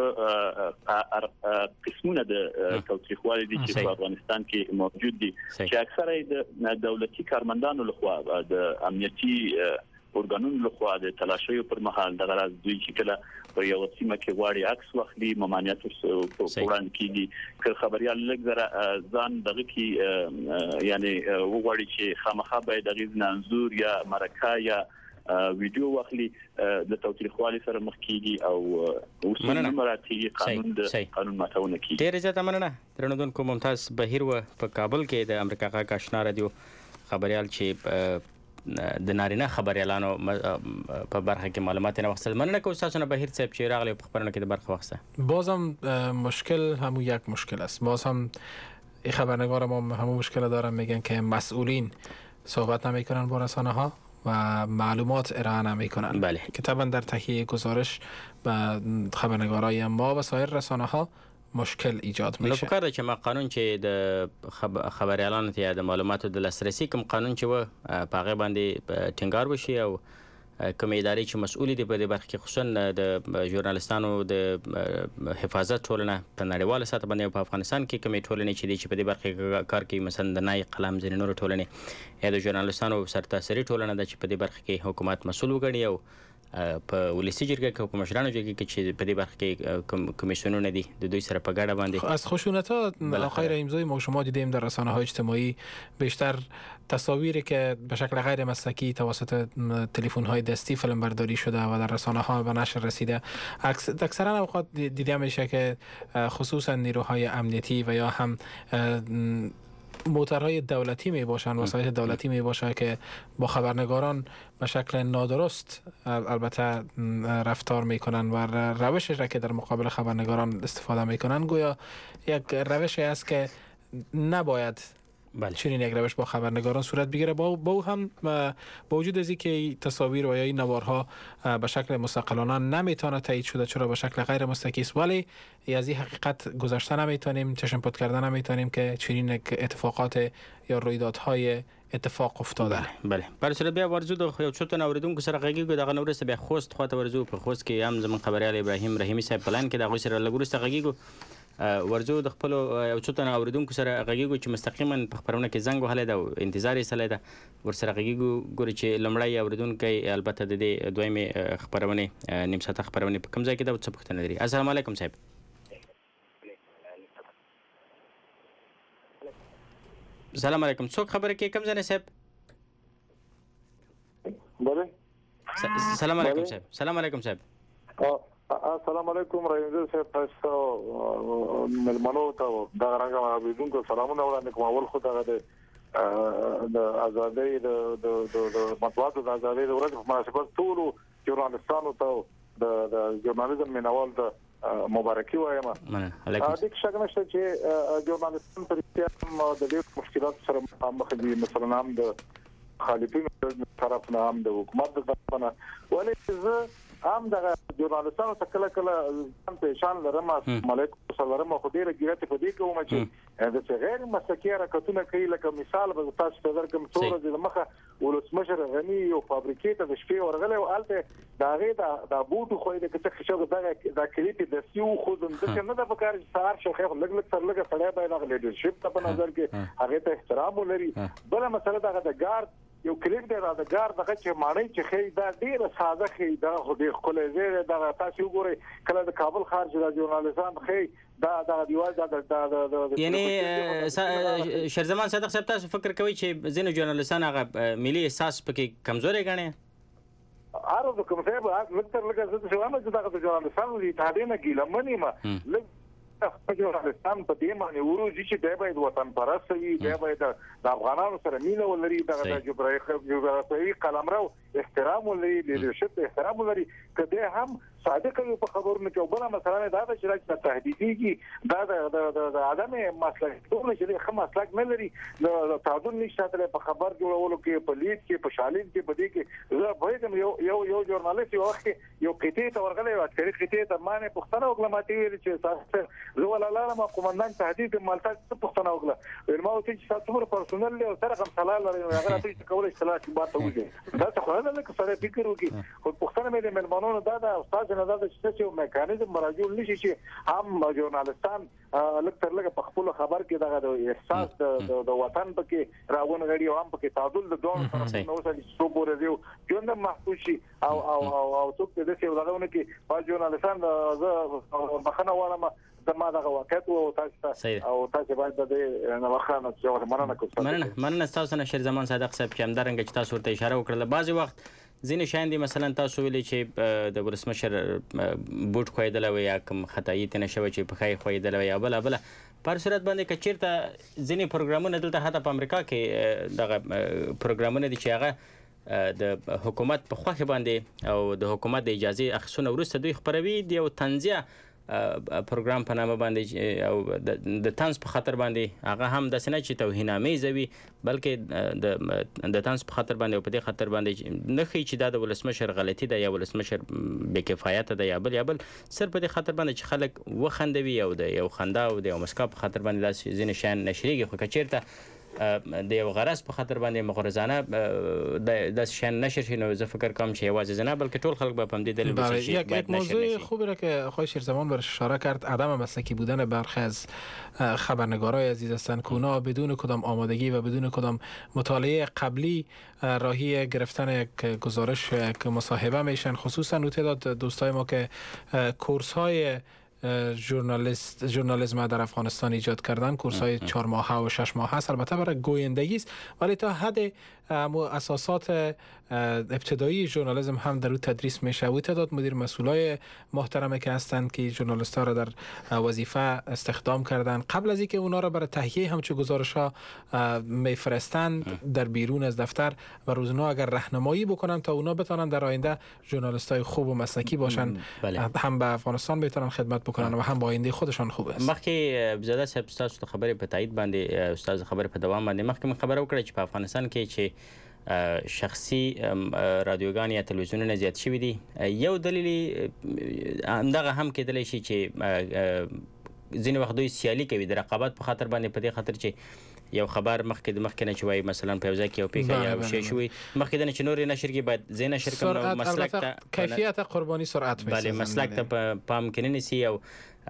قسمونه د تاوتریخوالي دي چې په افغانستان کې موجود دي چې اکثره د دولتي کارمندانو لخوا د امنیتي ارګانونو لخوا د تلاشیو پر مهال دغه راز دوی چې کله په یو سیمه کې غواړي عکس واخلي، ممانعت په وړاندې کیږي، که خبريال لږ زره ځان دغه کې یعنی وغواړي چې خامخا باید دغه منظور یا مرکه یا ویډیو واخلي، د تاوتریخوالي سره مخ کیږي او اصول مراتي قانون د قانون ماتونه کوي. ډېر زیاته مننه. درنودونکو، ممتاز بهیر و په کابل کې د امریکا غږ آشنا رادیو خبريال چې د نارینه خبريالانو په برخه کې معلومات نه وصل. مننه کوم تاسو نه بهیر صاحب چې راغلی په خبرونه کې د برخه واخسته. بازم مشکل همون یک مشکل است. باز هم این خبرنگار ما همون مشکل دارن، میگن که مسئولین صحبت نمیکنن با رسانه ها و معلومات ارائه نمیکنن. بله. که طبعا در تهیه گزارش به خبرنگارای ما و سایر رسانه ها مشکل ایجاد میشه. نو په کار چې ما قانون چې د خبريالانو ته د معلوماتو د لاسرسي کوم قانون چې و په هغه باندې ټینګار وشي او کوم ادارې چې مسؤل دي په دې برخه کې خصوصا د ژورنالستانو د حفاظت ټولنه په نړیواله سطح باندې په افغانستان کې کومې ټولنې چې دي چې په دې برخه کې کار کوي مثلا د نای قلم ځینې نور ټولنې یا د ژورنالستانو سرتاسري ټولنه ده چې په دې برخه کې حکومت مسؤل وګڼي او په ولسی جرګه کې په مشرانو جرګه کې چې په دې برخه کې کمیسیونونه دي د دوی سره په ګډه باندې از خشونت‌ها آقای رحیمزاده ما شما دیدیم در رسانه‌های اجتماعی بیشتر تصاویری که به شکل غیر مسلکی توسط تلفن‌های دستی فیلمبرداری شده و در رسانه‌ها به نشر رسیده اکثرا اوقات دیده میشه که خصوصا نیروهای امنیتی و یا هم موترهای دولتی می باشند وسایل دولتی می باشه که با خبرنگاران به شکل نادرست البته رفتار میکنن و روشی را که در مقابل خبرنگاران استفاده میکنن گویا یک روشی است که نباید بله. چنین یک روش با خبرنگاران صورت بگیره. با با هم با وجود از اینکه تصاویر و یا این نوارها به شکل مستقلانه نمیتونه تایید شده چرا به شکل غیر مستقی است ولی از این حقیقت گذشته نمیتونیم چشم پوت کردن نمیتونیم که چنین اتفاقات یا رویدادهای اتفاق افتاده. بله پر سره بیا ورزو د یو څو تن اوریدونکو سره غږیږو دغه نورسته بیا خوست خواته ورزو په خوست کې هم زمون خبريال ابراهیم رحیمی صاحب پلان کې دغه سره لګورسته غږیږو ورزو د خپل یو څو تن اوریدونکو سره غږیږو چې مستقیما په خبرونه کې زنګ وهلی دا انتظار یې سلی ده ورسره غږیږو ګوري چې لمړی اوریدونکی البته د دې دویمې خبرونې نیم ساعته خبرونې په کوم ځای کې ده څه پوښتنه لري. السلام علیکم صاحب. سلام علیکم څوک خبره کې کوم ځای صاحب؟ بله سلام علیکم صاحب. سلام علیکم صاحب. السلام علیکم رئیس صاحب تاسو ملمنو ته دا رنګه اوریدونکو سلامونه وړاندې کوم. اول خو دغه د ازادۍ د د مطبوعاتو د ازادۍ د ورځې په مناسبت ټولو ژورنالستانو ته د ژورنالیزم مینوال د مبارکي وایم. علیکم. د ښه نشته چې ژورنالستان پر هم د ډېر مشکلات سره مخامخ دي مثلا هم د خالفینو طرف نه هم د حکومت د طرف نه ولې زه هم د ژورنالستانو ته کله کله ځان پېښان لرم ملک سلام خو ډېر ګیرته په دې کوم چې د غیر مسلکي حرکتونه کوي لکه مثال به تاسو ته درکم څوره د مخه ولسمشر غنی یو فابریکې ته د شپې ورغلی او الته دا غي دا بوټو خو د کته خشو دا دا کلیپ د سیو خو د څنګه نه د پکار سار شو خو لګ لګ سر لګ سړی به د لیډرشپ په نظر کې هغه ته احترام ولري. بل مسله دا د ګارد یو کلیپ دی دا د ګارد دغه چې ماڼۍ چې خې دا ډیره ساده خې دا خو ډیر خلک زیره دا تاسو وګورئ کله د کابل خارج د ژورنالیزم خې دا دا دیوال دا د یعنی شرزمان صادق صاحب تاسو فکر کوئ چې ځینې ژورنالیستان هغه ملي احساس پکې کمزوري ګڼي؟ ارزو کوم څه به مستر لګا زه چې وایم چې دا د ژورنالیستانو د اتحادیې نه ګیله منی ما لږ ژورنالیستان په دې معنی ورو چې د باید وطن پرست وي د باید د افغانانو سره مینه ولري د جغرافیایي قلمرو احترام ولري لیدرشپ احترام ولري کله هم صادق وي په خبرونو کې. بل مثلا دا د شرکت تهدیدي دا د عدم مسلک ټول چې خه مسلک نه لري د تعادل نشته په خبر جوړولو کې په لیډ کې په شالین کې په دې کې زه باید یو یو یو ژورنالیست یو وخت یو قطعه ته ورغلی او اکثر قطعه ته مانه پښتنه وکړه ویل چې تاسو زه ولا لارم قومندان تهدید مالته پښتنه وکړه ورما او چې تاسو پر پرسونل له سره کوم سلام لري هغه تاسو کولای شئ چې بات وکړئ دا څه خو نه لکه سره فکر وکړي خو پښتنه مې د ملمنونو دا د استاد نه دا چې یو میکانیزم مراجع نشي چې هم ژورنالیستان لکه لکه په خپل خبر کې دغه د احساس د وطن پکې راغون غړي او هم پکې تعادل د دوه طرفونو نو څه څو پورې دیو ژوند محفوظ شي او او او څوک دې څه ولغونه کې په ژورنالیستان زه بخنه وانه زما دغه واقعیت او تاسو او تاسو باید د نوخانه څو مننه کوم مننه مننه تاسو نه شیر زمان صادق صاحب چې همدارنګه چې تاسو ورته اشاره وکړه بعضی وخت ځینې شیان دي مثلا تاسو ویلي چې د ولسمشر بوټ خویدل او یا کوم خطایي تنه شوی چې په خای خویدل یا بل بل پر صورت باندې کچیرته ځینې پروګرامونه دلته حتی په امریکا کې دغه پروګرامونه دي چې هغه د حکومت په خوخه باندې او د حکومت د اجازه اخیستنه وروسته دوی خبروي دی او تنزیه پروګرام په نامه باندې او د طنز په خاطر باندې هغه هم داسې نه چې توهینامیز وي بلکې د د طنز په خاطر باندې او په دې خاطر باندې نه ښیي چې دا د ولسمشر غلطي ده یا ولسمشر بې کفایته ده یا بل یا بل صرف په دې خاطر باندې چې خلک وخندوي او د یو خندا او د یو مسکا په خاطر باندې داسې ځینې شیان نشریږي خو که چېرته د یو غرض په خاطر باندې مغرضانه د داسې شیان نشر شي نو زه فکر کوم چې یوازې زه نه بلکه ټول خلک به په همدې دلیل بسیج شي یک موضوع خوبی را که آقای شیرزمان برش اشاره کرد عدم مسلکی بودن برخی از خبرنگارای عزیز هستند که اونا بدون کدام آمادگی و بدون کدام مطالعه قبلی راهی گرفتن یک گزارش یک مصاحبه میشن خصوصا اون تعداد دوستای ما که کورس های ژورنالیست ژورنالیسم در افغانستان ایجاد کردن کورس های چهار ماهه و شش ماهه است البته برای گویندگی است ولی تا حد اساسات ابتدایی ژورنالیسم هم در او تدریس میشه و تعداد مدیر مسئولای محترمه که هستند که ژورنالیست ها را در وظیفه استخدام کردن قبل از اینکه اونا را برای تهیه همچون گزارش ها میفرستند در بیرون از دفتر و روزنامه اگر راهنمایی بکنن تا اونا بتونن در آینده ژورنالیست های خوب و مسلکی باشن هم به افغانستان بتونن خدمت بکنن و هم با آینده خودشان خوب است. مخکې بزاده صاحب تاسو ته خبرې په تایید باندې استاد خبرې په دوام باندې مخکې من خبره وکړه چې په افغانستان کې چې شخصي رادیوګان یا تلویزیونونه زیات شوي دي یو دلیل همدغه هم کېدلی شي چې ځینې وخت دوی سیالي کوي د رقابت په خاطر باندې په دې خاطر چې یو خبر مخکې د مخکې نه چې وایي مثلا په یو ځای کې یو پیښه یا شی شوي مخکې د نه چې نور نشر کې باید ځای نشر کوم مسلک ته کیفیت قربانی سرعت بله مسلک ته پام کې نه نیسي او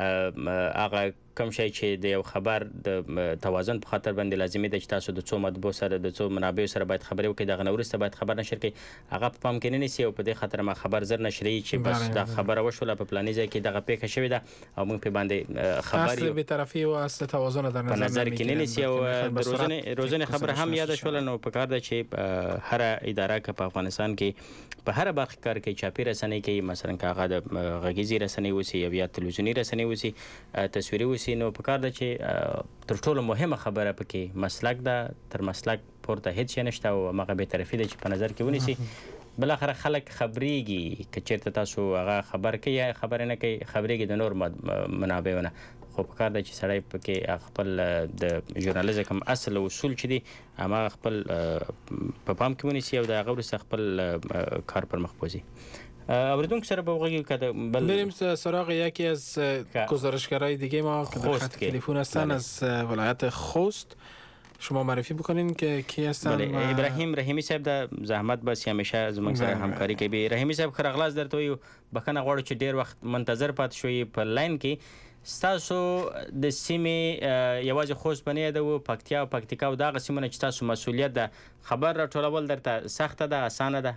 هغه کوم شی چې د یو خبر د توازن په خاطر باندې لازمي ده چې تاسو د څو مطبوع سره د څو منابعو سره باید خبرې وکړئ دغه نه وروسته باید خبر نشر کړئ هغه په پام کې نه نیسي او په دې خاطر ما خبر زر نشري چې بس دا خبره وشوله په پلاني ځای کې دغه پیښه شوې ده او موږ په باندې خبر اصل بی‌طرفي او اصل توازن در په نظر کې نه نیسي او د روزنې روزنې خبره هم یاد شوله نو په کار ده چې هر اداره که په افغانستان کې په هر برخه کار کوي چاپی رسنۍ کوي مثلا که هغه د غږیزي رسنۍ وسی یا بیا تلویزیونی رسنۍ وسی تصویري وسی نو په کار ده چې تر ټولو مهمه خبره پکې مسلک ده تر مسلک پورته هیڅ شی نشته او هغه به طرفي ده چې په نظر کې ونیسي بل اخر خلک خبريږي که چیرته تاسو هغه خبر کوي یا خبر نه کوي خبريږي د نور منابعونه خو په کار ده چې سړی پکې خپل د ژورنالیزم کوم اصل او اصول چې دي هغه خپل په پام کې ونیسي او د هغه وروسته خپل کار پر مخ بوزي اوریدونکو سره به وغږیږو که بل بریم سراغ یکی از گزارشگرای دیگه ما که در خط تلفن هستن از ولایت خوست شما معرفی بکنین که کی هستن بله ابراهیم رحیمی صاحب د زحمت بس همیشه زموږ سره همکاري کوي رحیمی صاحب خیر اغلاس درته وي بخنه غواړو چې ډیر وخت منتظر پات شوي په لاین کې ستاسو د سیمې یوازې خوست بنه ده او پکتیا او پکتیکا او دغه سیمونه چې تاسو مسولیت ده خبر راټولول درته سخته ده اسانه ده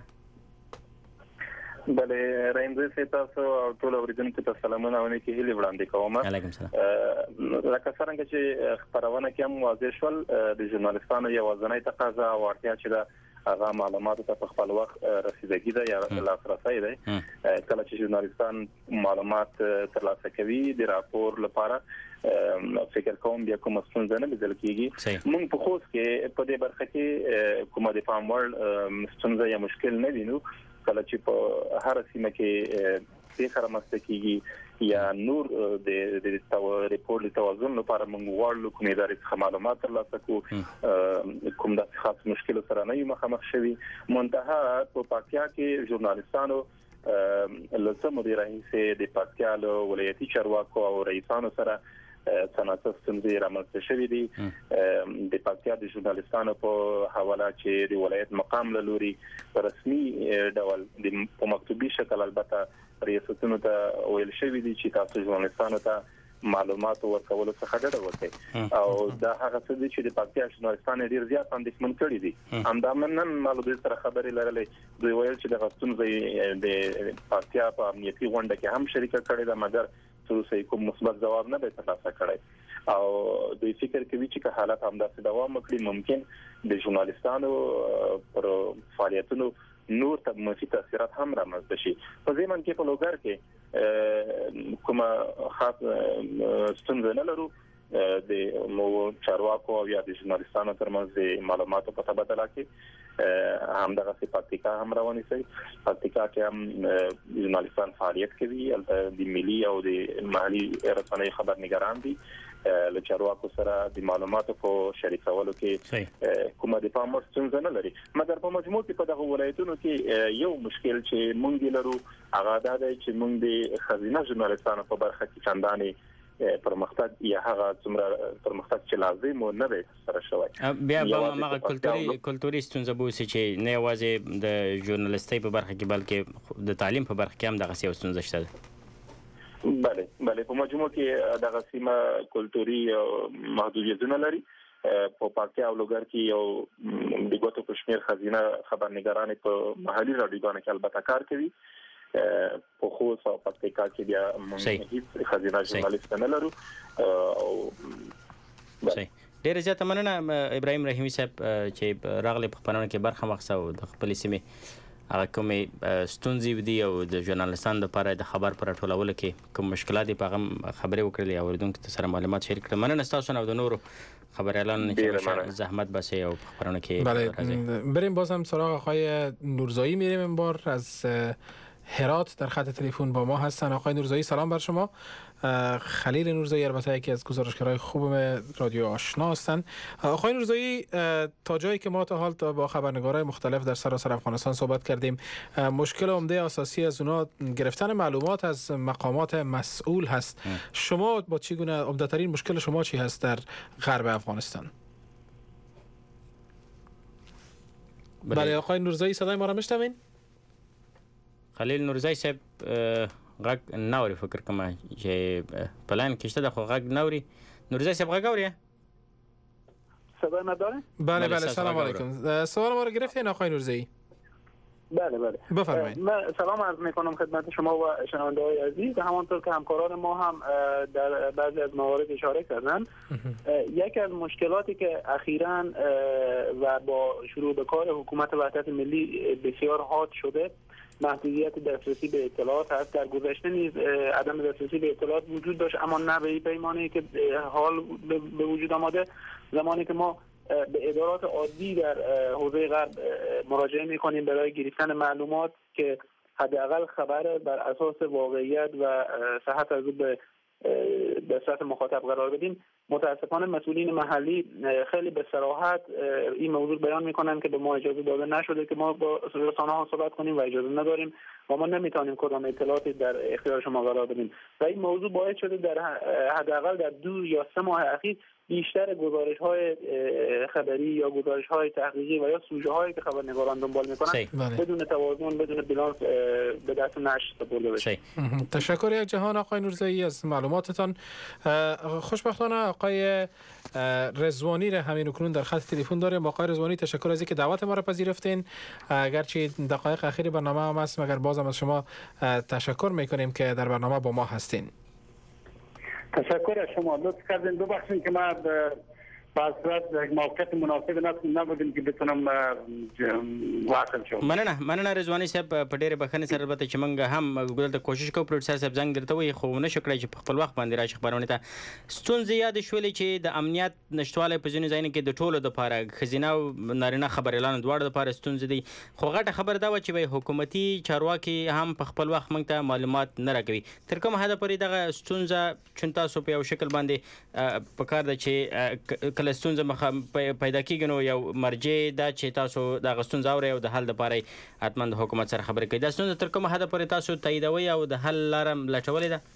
بله راینځي سي تاسو او ټول اوریدونکو ته سلامونه او نیکی هیلې وړاندې کوم علیکم السلام لکه څنګه چې خبرونه کې هم واضح شول د ژورنالیستانو یو ځنۍ تقاضا او اړتیا چې دا هغه معلوماتو ته په خپل وخت رسیدګي ده یا لاسرسي ده کله چې ژورنالیستان معلومات ترلاسه کوي د راپور لپاره فکر کوم بیا کوم ستونزه نه لیدل کیږي موږ په خوست کې په دې برخه کې کومه د پام وړ ستونزه یا مشکل نه وینو کله چې په هر سیمه کې پیښه رامنځته کیږي یا نور د د ریپورت توازن لپاره موږ غواړو کومې ادارې څخه معلومات ترلاسه کوو کوم د خاص مشکل سره نه یو مخامخ شوي منتها په پکتیا کې ژورنالیستانو لته مدیر رئیس د پکتیا ولایتي چارواکو او رئیسانو سره صنعت ستونزې رامنځته شوې دي د پکتیا د ژورنالیستانو په حواله چې د ولایت مقام له لوري رسمي ډول د په مکتوبي شکل البته ریاستونو ته ویل شوی دي چې تاسو ژورنالیستانو ته معلومات ورکول څخه ډډه وکړئ او دا هغه څه دي چې د پکتیا ژورنالیستان ډیر زیات اندېښمن کړي دي همدا نن معلومات سره خبرې لرلې دوی ویل چې د غستون د پکتیا په امنیتي غونډه کې هم شریک کړي ده مګر څه کوم مثبت جواب نه به ترلاسه کړي او دوی فکر کوي چې حالت همداسې دوام وکړي ممکن د ژورنالیستانو پر فعالیتونو نور ته منفي تاثیرات هم رامنځته شي په ځمن کې په لوګر کې کومه خاص ستونزه نه لرو د مو چارواکو او یا د ژورنالیستانو ترمنځ د معلوماتو په تبادله کې هم دغه پاکتیکا هم رواني سي پاکتیکا کې هم ژورنالیستان فعالیت کوي د ملي او د محلي رسنۍ خبرنګاران دي له چارواکو سره د معلوماتو په شریکولو کې کومه د پام ستونزه نه لري مګر په مجموع کې په دغه ولایتونو کې یو مشکل چې مونږ لرو هغه دا دی چې مونږ د خزینه ژورنالیستانو په برخه کې چندانې پرمختګ یا هغه څومره پرمختګ چې لازم و نه دی سره شوی بیا به هغه کلتوري کلتوري ستونزه بو چې نه یوازې د ژورنالیستۍ په برخه کې بلکې د تعلیم په برخه کې هم دغه څه ستونزه شته بله بله په مجموع کې دغه سیمه کلتوري محدودیتونه لري په پاکستان او لوګر کې یو د ګوتو په شمیر خزینه خبرنګاران په محلي رادیوګانو کې البته کار کوي په خو او پکتیکا کې بیا موږ هیڅ خزینه ژورنالیست نه لرو او صحیح ډیر زیاته مننه ابراهیم رحیمي صاحب چې راغلی په خبرونه کې برخه واخیسته او د خپل سیمې هغه کومې ستونزې دي او د ژورنالیستانو لپاره د خبر پر ټولولو کې کوم مشکلات دي په هغه خبرې وکړلې او اوریدونکو سره معلومات شریک کړل مننه تاسو نه د نورو خبريالان چې زحمت بسه او خبرونه کې بله بریم باز هم سراغ آقای نورزایی میریم این بار از هرات در خط تلفن با ما هستن. آقای نورزایی سلام بر شما. خلیل نورزایی البته یکی از گزارشگرای خوب رادیو آشنا هستند. آقای نورزایی تا جایی که ما تا حال با خبرنگارای مختلف در سراسر افغانستان صحبت کردیم مشکل عمده اساسی از اونا گرفتن معلومات از مقامات مسئول هست. شما با چگونه عمده ترین مشکل شما چی هست در غرب افغانستان؟ بله آقای نورزایی صدای ما را میشنوین؟ خلیل نورزایی صاحب غږ ناوري فکر کوم چې پلان کې شته د خو غږ ناوري. نورزایی صاحب غږ اوري؟ صدا نداره؟ بله بله سلام علیکم. سوال ما رو گرفتین آقای نورزایی؟ بله بله بفرمایید. من سلام عرض میکنم خدمت شما و شنونده های عزیز. همانطور که همکاران ما هم در بعضی از موارد اشاره کردن یکی از مشکلاتی که اخیراً و با شروع به کار حکومت وحدت ملی بسیار حاد شده محدودیت دسترسی به اطلاعات هست. در گذشته نیز عدم دسترسی به اطلاعات وجود داشت اما نه به این پیمانی که حال به وجود آمده. زمانی که ما به ادارات عادی در حوزه غرب مراجعه می‌کنیم برای گرفتن معلومات که حداقل خبر بر اساس واقعیت و صحت از به دسترس مخاطب قرار بدیم، متاسفانه مسئولین محلی خیلی به صراحت این موضوع بیان میکنن که به ما اجازه داده نشده که ما با رسانه‌ها صحبت کنیم و اجازه نداریم و ما نمیتونیم کدام اطلاعاتی در اختیار شما قرار بدیم و این موضوع باعث شده در حداقل در دو یا سه ماه اخیر بیشتر گزارش‌های خبری یا گزارش‌های تحقیقی و یا سوژه‌هایی که خبرنگاران دنبال می‌کنن بدون توازن بدون بالانس به دست نشر سپرده بشه. تشکر یک جهان آقای نورزایی از معلوماتتان. خوشبختانه آقای رضوانی را همین اکنون در خط تلفن داریم. آقای رضوانی تشکر از اینکه دعوت ما را پذیرفتین. اگرچه دقایق اخیر برنامه هم است مگر بازم از شما تشکر می‌کنیم که در برنامه با ما هستین. تشکر از شما. لطف کردین ببخشید که ما با صورت موقعیت مناسب نبودیم که بتونم واصل شم. مننه مننه رضوانی صاحب په ډېرې بخښنې سره البته چې موږ هم دلته کوشش کوو پروډوسر صاحب زنګ درته وایي خو نه شو کړی چې په خپل وخت باندې راشي خبرونه ته. ستونزې یاد شولې چې د امنیت نشټوالی په ځینو ځایونو کې د ټولو دپاره ښځینه او نارینه خبریالانو دواړو دپاره ستونزې دي خو غټه خبره دا وه چې وایي حکومتي چارواکي هم په خپل وخت موږ ته معلومات نه راکوي. تر کومه حده پورې دغه ستونزه چون تاسو په یو شکل باندې پکار ده چې کله ستونزه پیدا کیږي نو یو مرجع دا چې تاسو دغه ستونزه اورئ او د حل دپاره حتما د حکومت سره خبرې کوي. دا ستونزه تر کومه حده پورې تاسو تاییدوئ او د حل لاره لټولې ده؟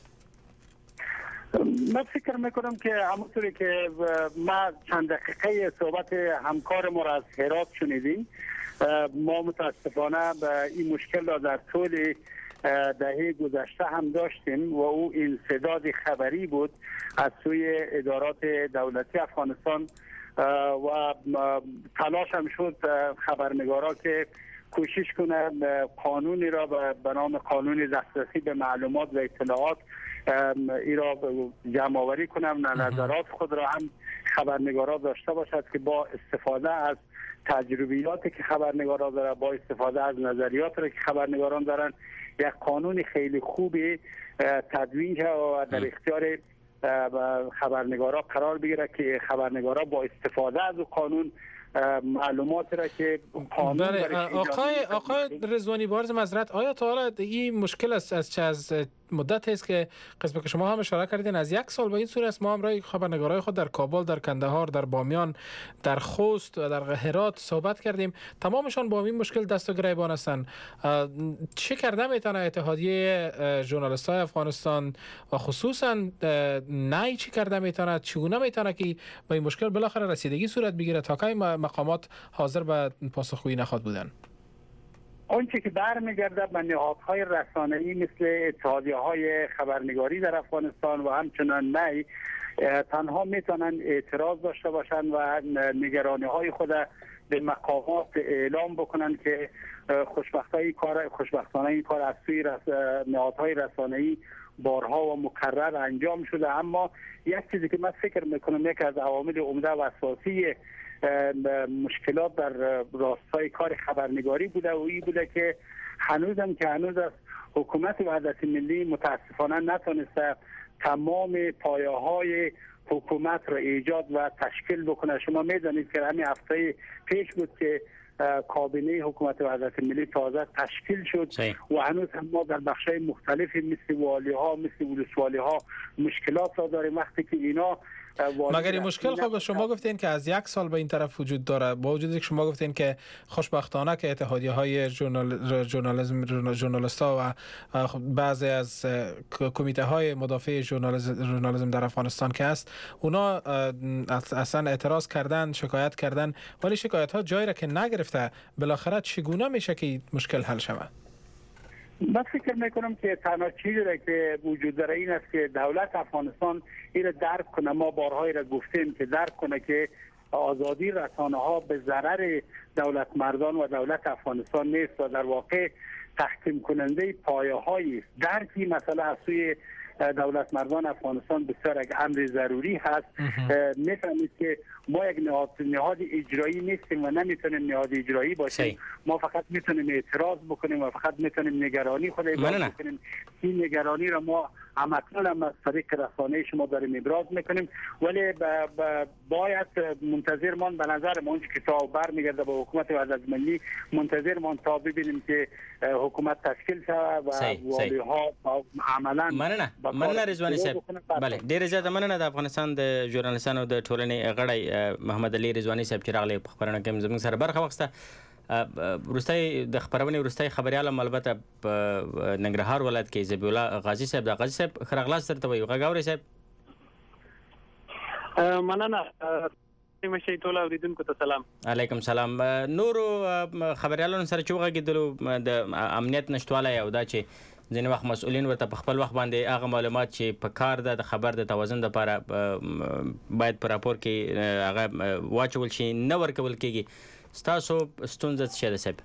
من فکر میکنم که همونطوری که ما چند دقیقه صحبت همکار ما را از هرات شنیدیم ما متاسفانه به این مشکل را در طول دهه گذشته هم داشتیم و او انسداد خبری بود از سوی ادارات دولتی افغانستان و تلاش هم شد خبرنگارا که کوشش کنند قانونی را به نام قانون دسترسی به معلومات و اطلاعات ای را جمع آوری کنند نظرات خود را هم خبرنگارا داشته باشد که با استفاده از تجربیاتی که خبرنگارا دارن با استفاده از نظریاتی که خبرنگاران دارن یک قانون خیلی خوبی تدوین و در اختیار خبرنگارا قرار بگیره که خبرنگارا با استفاده از قانون معلومات را که قانون آقای آقای رضوانی بارز معذرت، آیا تا حالا این مشکل است از از مدت است که قسم که شما هم اشاره کردین از یک سال به این صورت است ما همراه خبرنگارای خود در کابل، در کندهار، در بامیان، در خوست و در هرات صحبت کردیم، تمامشان با این مشکل دست و گریبان هستند. چه کرده میتونه اتحادیه ژورنالیست‌های افغانستان و خصوصا نه چی کرده میتونه، چگونه میتونه که با این مشکل بالاخره رسیدگی صورت بگیره تا که مقامات حاضر به پاسخگویی نخواهد بودن؟ آنچه که برمیگرده به نهادهای رسانه‌ای مثل اتحادیه‌های خبرنگاری در افغانستان و همچنان نی تنها میتونن اعتراض داشته باشند و نگرانی‌های خود به مقامات اعلام بکنن که خوشبختانه کار خوشبختانه این کار از سوی رس... نهادهای رسانه‌ای بارها و مکرر انجام شده. اما یک چیزی که من فکر میکنم یک از عوامل عمده و اساسی مشکلات در راستای کار خبرنگاری بوده و این بوده که هنوزم که هنوز از حکومت وحدت ملی متاسفانه نتونسته تمام پایه‌های حکومت را ایجاد و تشکیل بکنه. شما میدانید که همین هفته پیش بود که کابینه حکومت وحدت ملی تازه تشکیل شد سی. و هنوز هم ما در بخش‌های مختلفی مثل والی‌ها مثل ولسوالی‌ها مشکلات را داریم. وقتی که اینا مگر این مشکل خب شما گفتین که از یک سال به این طرف وجود داره، با وجودی که شما گفتین که خوشبختانه که اتحادیه‌های ژورنال ژورنالیسم ژورنالیست‌ها و بعضی از کمیته های مدافع ژورنالیسم در افغانستان که است اونا اصلا اعتراض کردن، شکایت کردن، ولی شکایت ها جایی را که نگرفته، بالاخره چگونه میشه که مشکل حل شود؟ من فکر میکنم که تنها چیزی را که وجود داره این است که دولت افغانستان این را درک کنه. ما بارهای را گفتیم که درک کنه که آزادی رسانه ها به ضرر دولت مردان و دولت افغانستان نیست و در واقع تحکیم کننده پایه هایی درکی مثلا از سوی دولت مردان افغانستان بسیار یک امر ضروری هست. میفهمید که ما یک نهاد نهاد اجرایی نیستیم و نمیتونیم نهاد اجرایی باشیم. ما فقط میتونیم اعتراض بکنیم و فقط میتونیم نگرانی خود ابراز بکنیم. این نگرانی را ما همکنون هم از طریق رسانه شما داریم ابراز میکنیم، ولی با با باید منتظر مان به نظر ما اونچه که تا برمیگرده به حکومت وحدت ملی منتظر مان تا ببینیم که حکومت تشکیل شود و والی ها عملا مننه مننه رضوانی صاحب. بله ډیر زیاته مننه د افغانستان د ژورنالیستانو د ټولنې غړی محمد علي رضوانی صاحب چې راغلی په خبرونه کې زموږ سره برخه واخیسته. وروستۍ د خبرونې وروستۍ خبريال البته په ننګرهار ولایت کې زبی الله غازی صاحب د غازی صاحب خرغلاس درته وي غاوري صاحب. مننه مشه ټول اوریدونکو ته سلام. علیکم سلام. نورو خبريالانو سره چې وغږیدلو د امنیت نشټواله یو دا چې ځینې وخت مسؤلین ورته په خپل وخت باندې هغه معلومات چې په کار ده د خبر د توازن لپاره باید په راپور کې هغه واچول شي نه ورکول کېږي. ستاسو ستونزه څه ده صاحب؟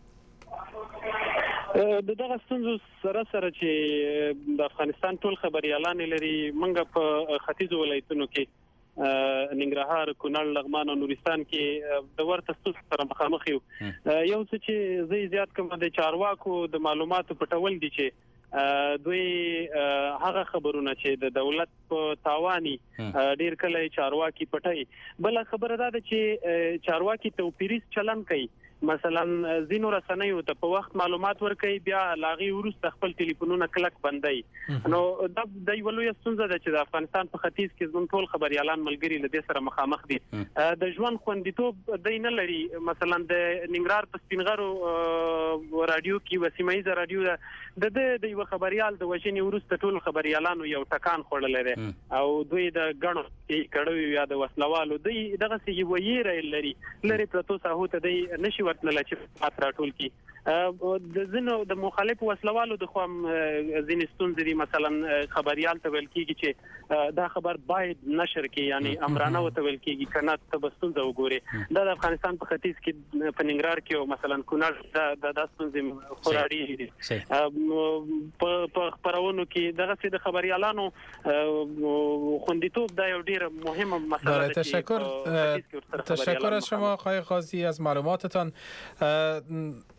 د دغه ستونزو سره سره چې د افغانستان ټول خبريالان لري، منګه په ختیځو ولایتونو کې ننګرهار، کونړ، لغمان او نورستان کې د ورته ستونزو سره مخامخ یو. یو څه چې زه زیات کوم د چارواکو د معلوماتو پټول دي چې دوی هغه خبرونه چې د دولت په تاواني ډیر کله چارواکي پټي. بل خبره ده چې چارواکي توپیریز چلن کوي، مثلا زینو رسنیو ته په وخت معلومات ورکوي، بیا لاغي ورسته خپل ټلیفونونه کلک بندي. نو دا د یو لوی ستونزه ده چې د افغانستان په ختیځ کې زموږ ټول خبريالان ملګري له دې سره مخامخ دي. د ژوند خوندیتوب د نه لري. مثلا د ننګرهار په سپینغرو رادیو کې وسیمایي رادیو ده د یو خبريال د وژنې ورسته ټول خبريالانو یو ټکان خوړل دي او دوی د غنو کې کړو یا د وسلوالو دوی دغه سی ویره لري لري پروتو ساهو ته دی نشي ورتل چې پاترا ټول کی د زنو د مخالف وسلوالو د خوام زینستون دي. مثلا خبريال ته ویل کیږي چې دا خبر باید نشر کی، یعنی امرانه وته ویل کیږي کنه تبستون دا وګوري. دا د افغانستان په ختیځ کې په ننګرهار کې او مثلا کونړ د داستون زم خوراړي دي په خبرونو کې دغه څه د خبريالانو خوندیتوب دا یو ډیر مهمه مسئله ده. تشکر تشکر از شما آقای قاضی از معلوماتتان.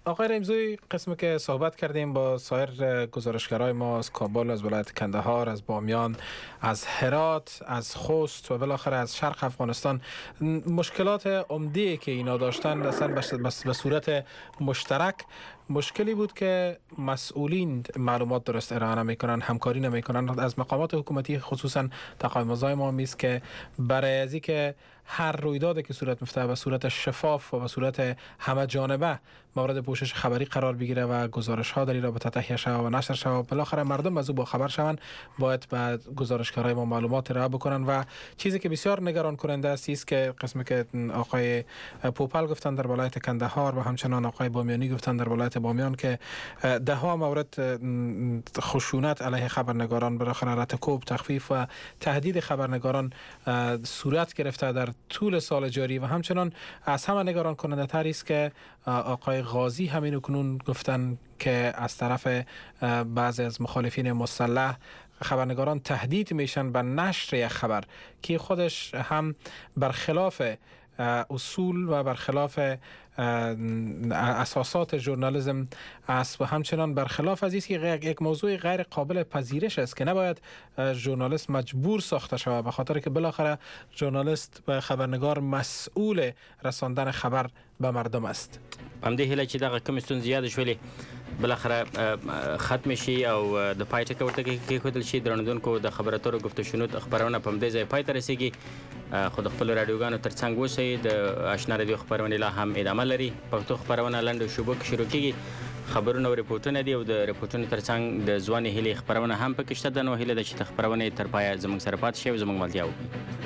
آقای رمزوی، قسمی که صحبت کردیم با سایر گزارشگرای ما از کابل، از ولایت کندهار، از بامیان، از هرات، از خوست و بالاخره از شرق افغانستان، مشکلات عمده که اینا داشتن اصلا به صورت مشترک مشکلی بود که مسئولین معلومات درست ارائه نمیکنن، همکاری نمیکنن. از مقامات حکومتی خصوصا تقاضای ما میست که برای از که هر رویدادی که صورت میفته به صورت شفاف و به صورت همه جانبه مورد پوشش خبری قرار بگیره و گزارش ها در این رابطه تهیه شود و نشر شود، بالاخره مردم از او با خبر شوند، باید به گزارشگرای ما معلومات ارائه بکنن. و چیزی که بسیار نگران کننده است است که قسمی که آقای پوپل گفتن در ولایت کندهار و همچنان آقای بامیانی گفتن در ولایت بامیان که ده ها مورد خشونت علیه خبرنگاران، بالاخره رتکوب، تخفیف و تهدید خبرنگاران صورت گرفته در طول سال جاری. و همچنان از همه نگران کننده تر است که آقای غازی همین اکنون گفتن که از طرف بعضی از مخالفین مسلح خبرنگاران تهدید میشن به نشر یک خبر که خودش هم برخلاف اصول و برخلاف اساسات ژورنالیسم است و همچنان برخلاف از است که یک موضوع غیر قابل پذیرش است که نباید ژورنالیست مجبور ساخته شود، به خاطر که بالاخره ژورنالیست و خبرنگار مسئول رساندن خبر به مردم است. همدې هیله چې دغه کوم ستونزې زیاتې شولې بالاخره ختم شي او د پای ټکی ورته کېښودل شي. درنودونکو د خبرو اترو گفت و شنود خبرونه په همدې ځای پای ته رسېږي. خو د خپلو راډیوګانو تر څنګ اوسئ. د اشنا راډیو خپرونې لا هم ادامه لري. پښتو خپرونه لنډو شیبو کې شروع کېږي. خبرونه او رپورټونه دي او د رپورټونو تر څنګ د ځوانې هیلې خپرونه هم پکې شته ده. نو هیله ده چې د خپرونې تر پایه زموږ سره پاتې شئ او زموږ ملتیا وکړئ.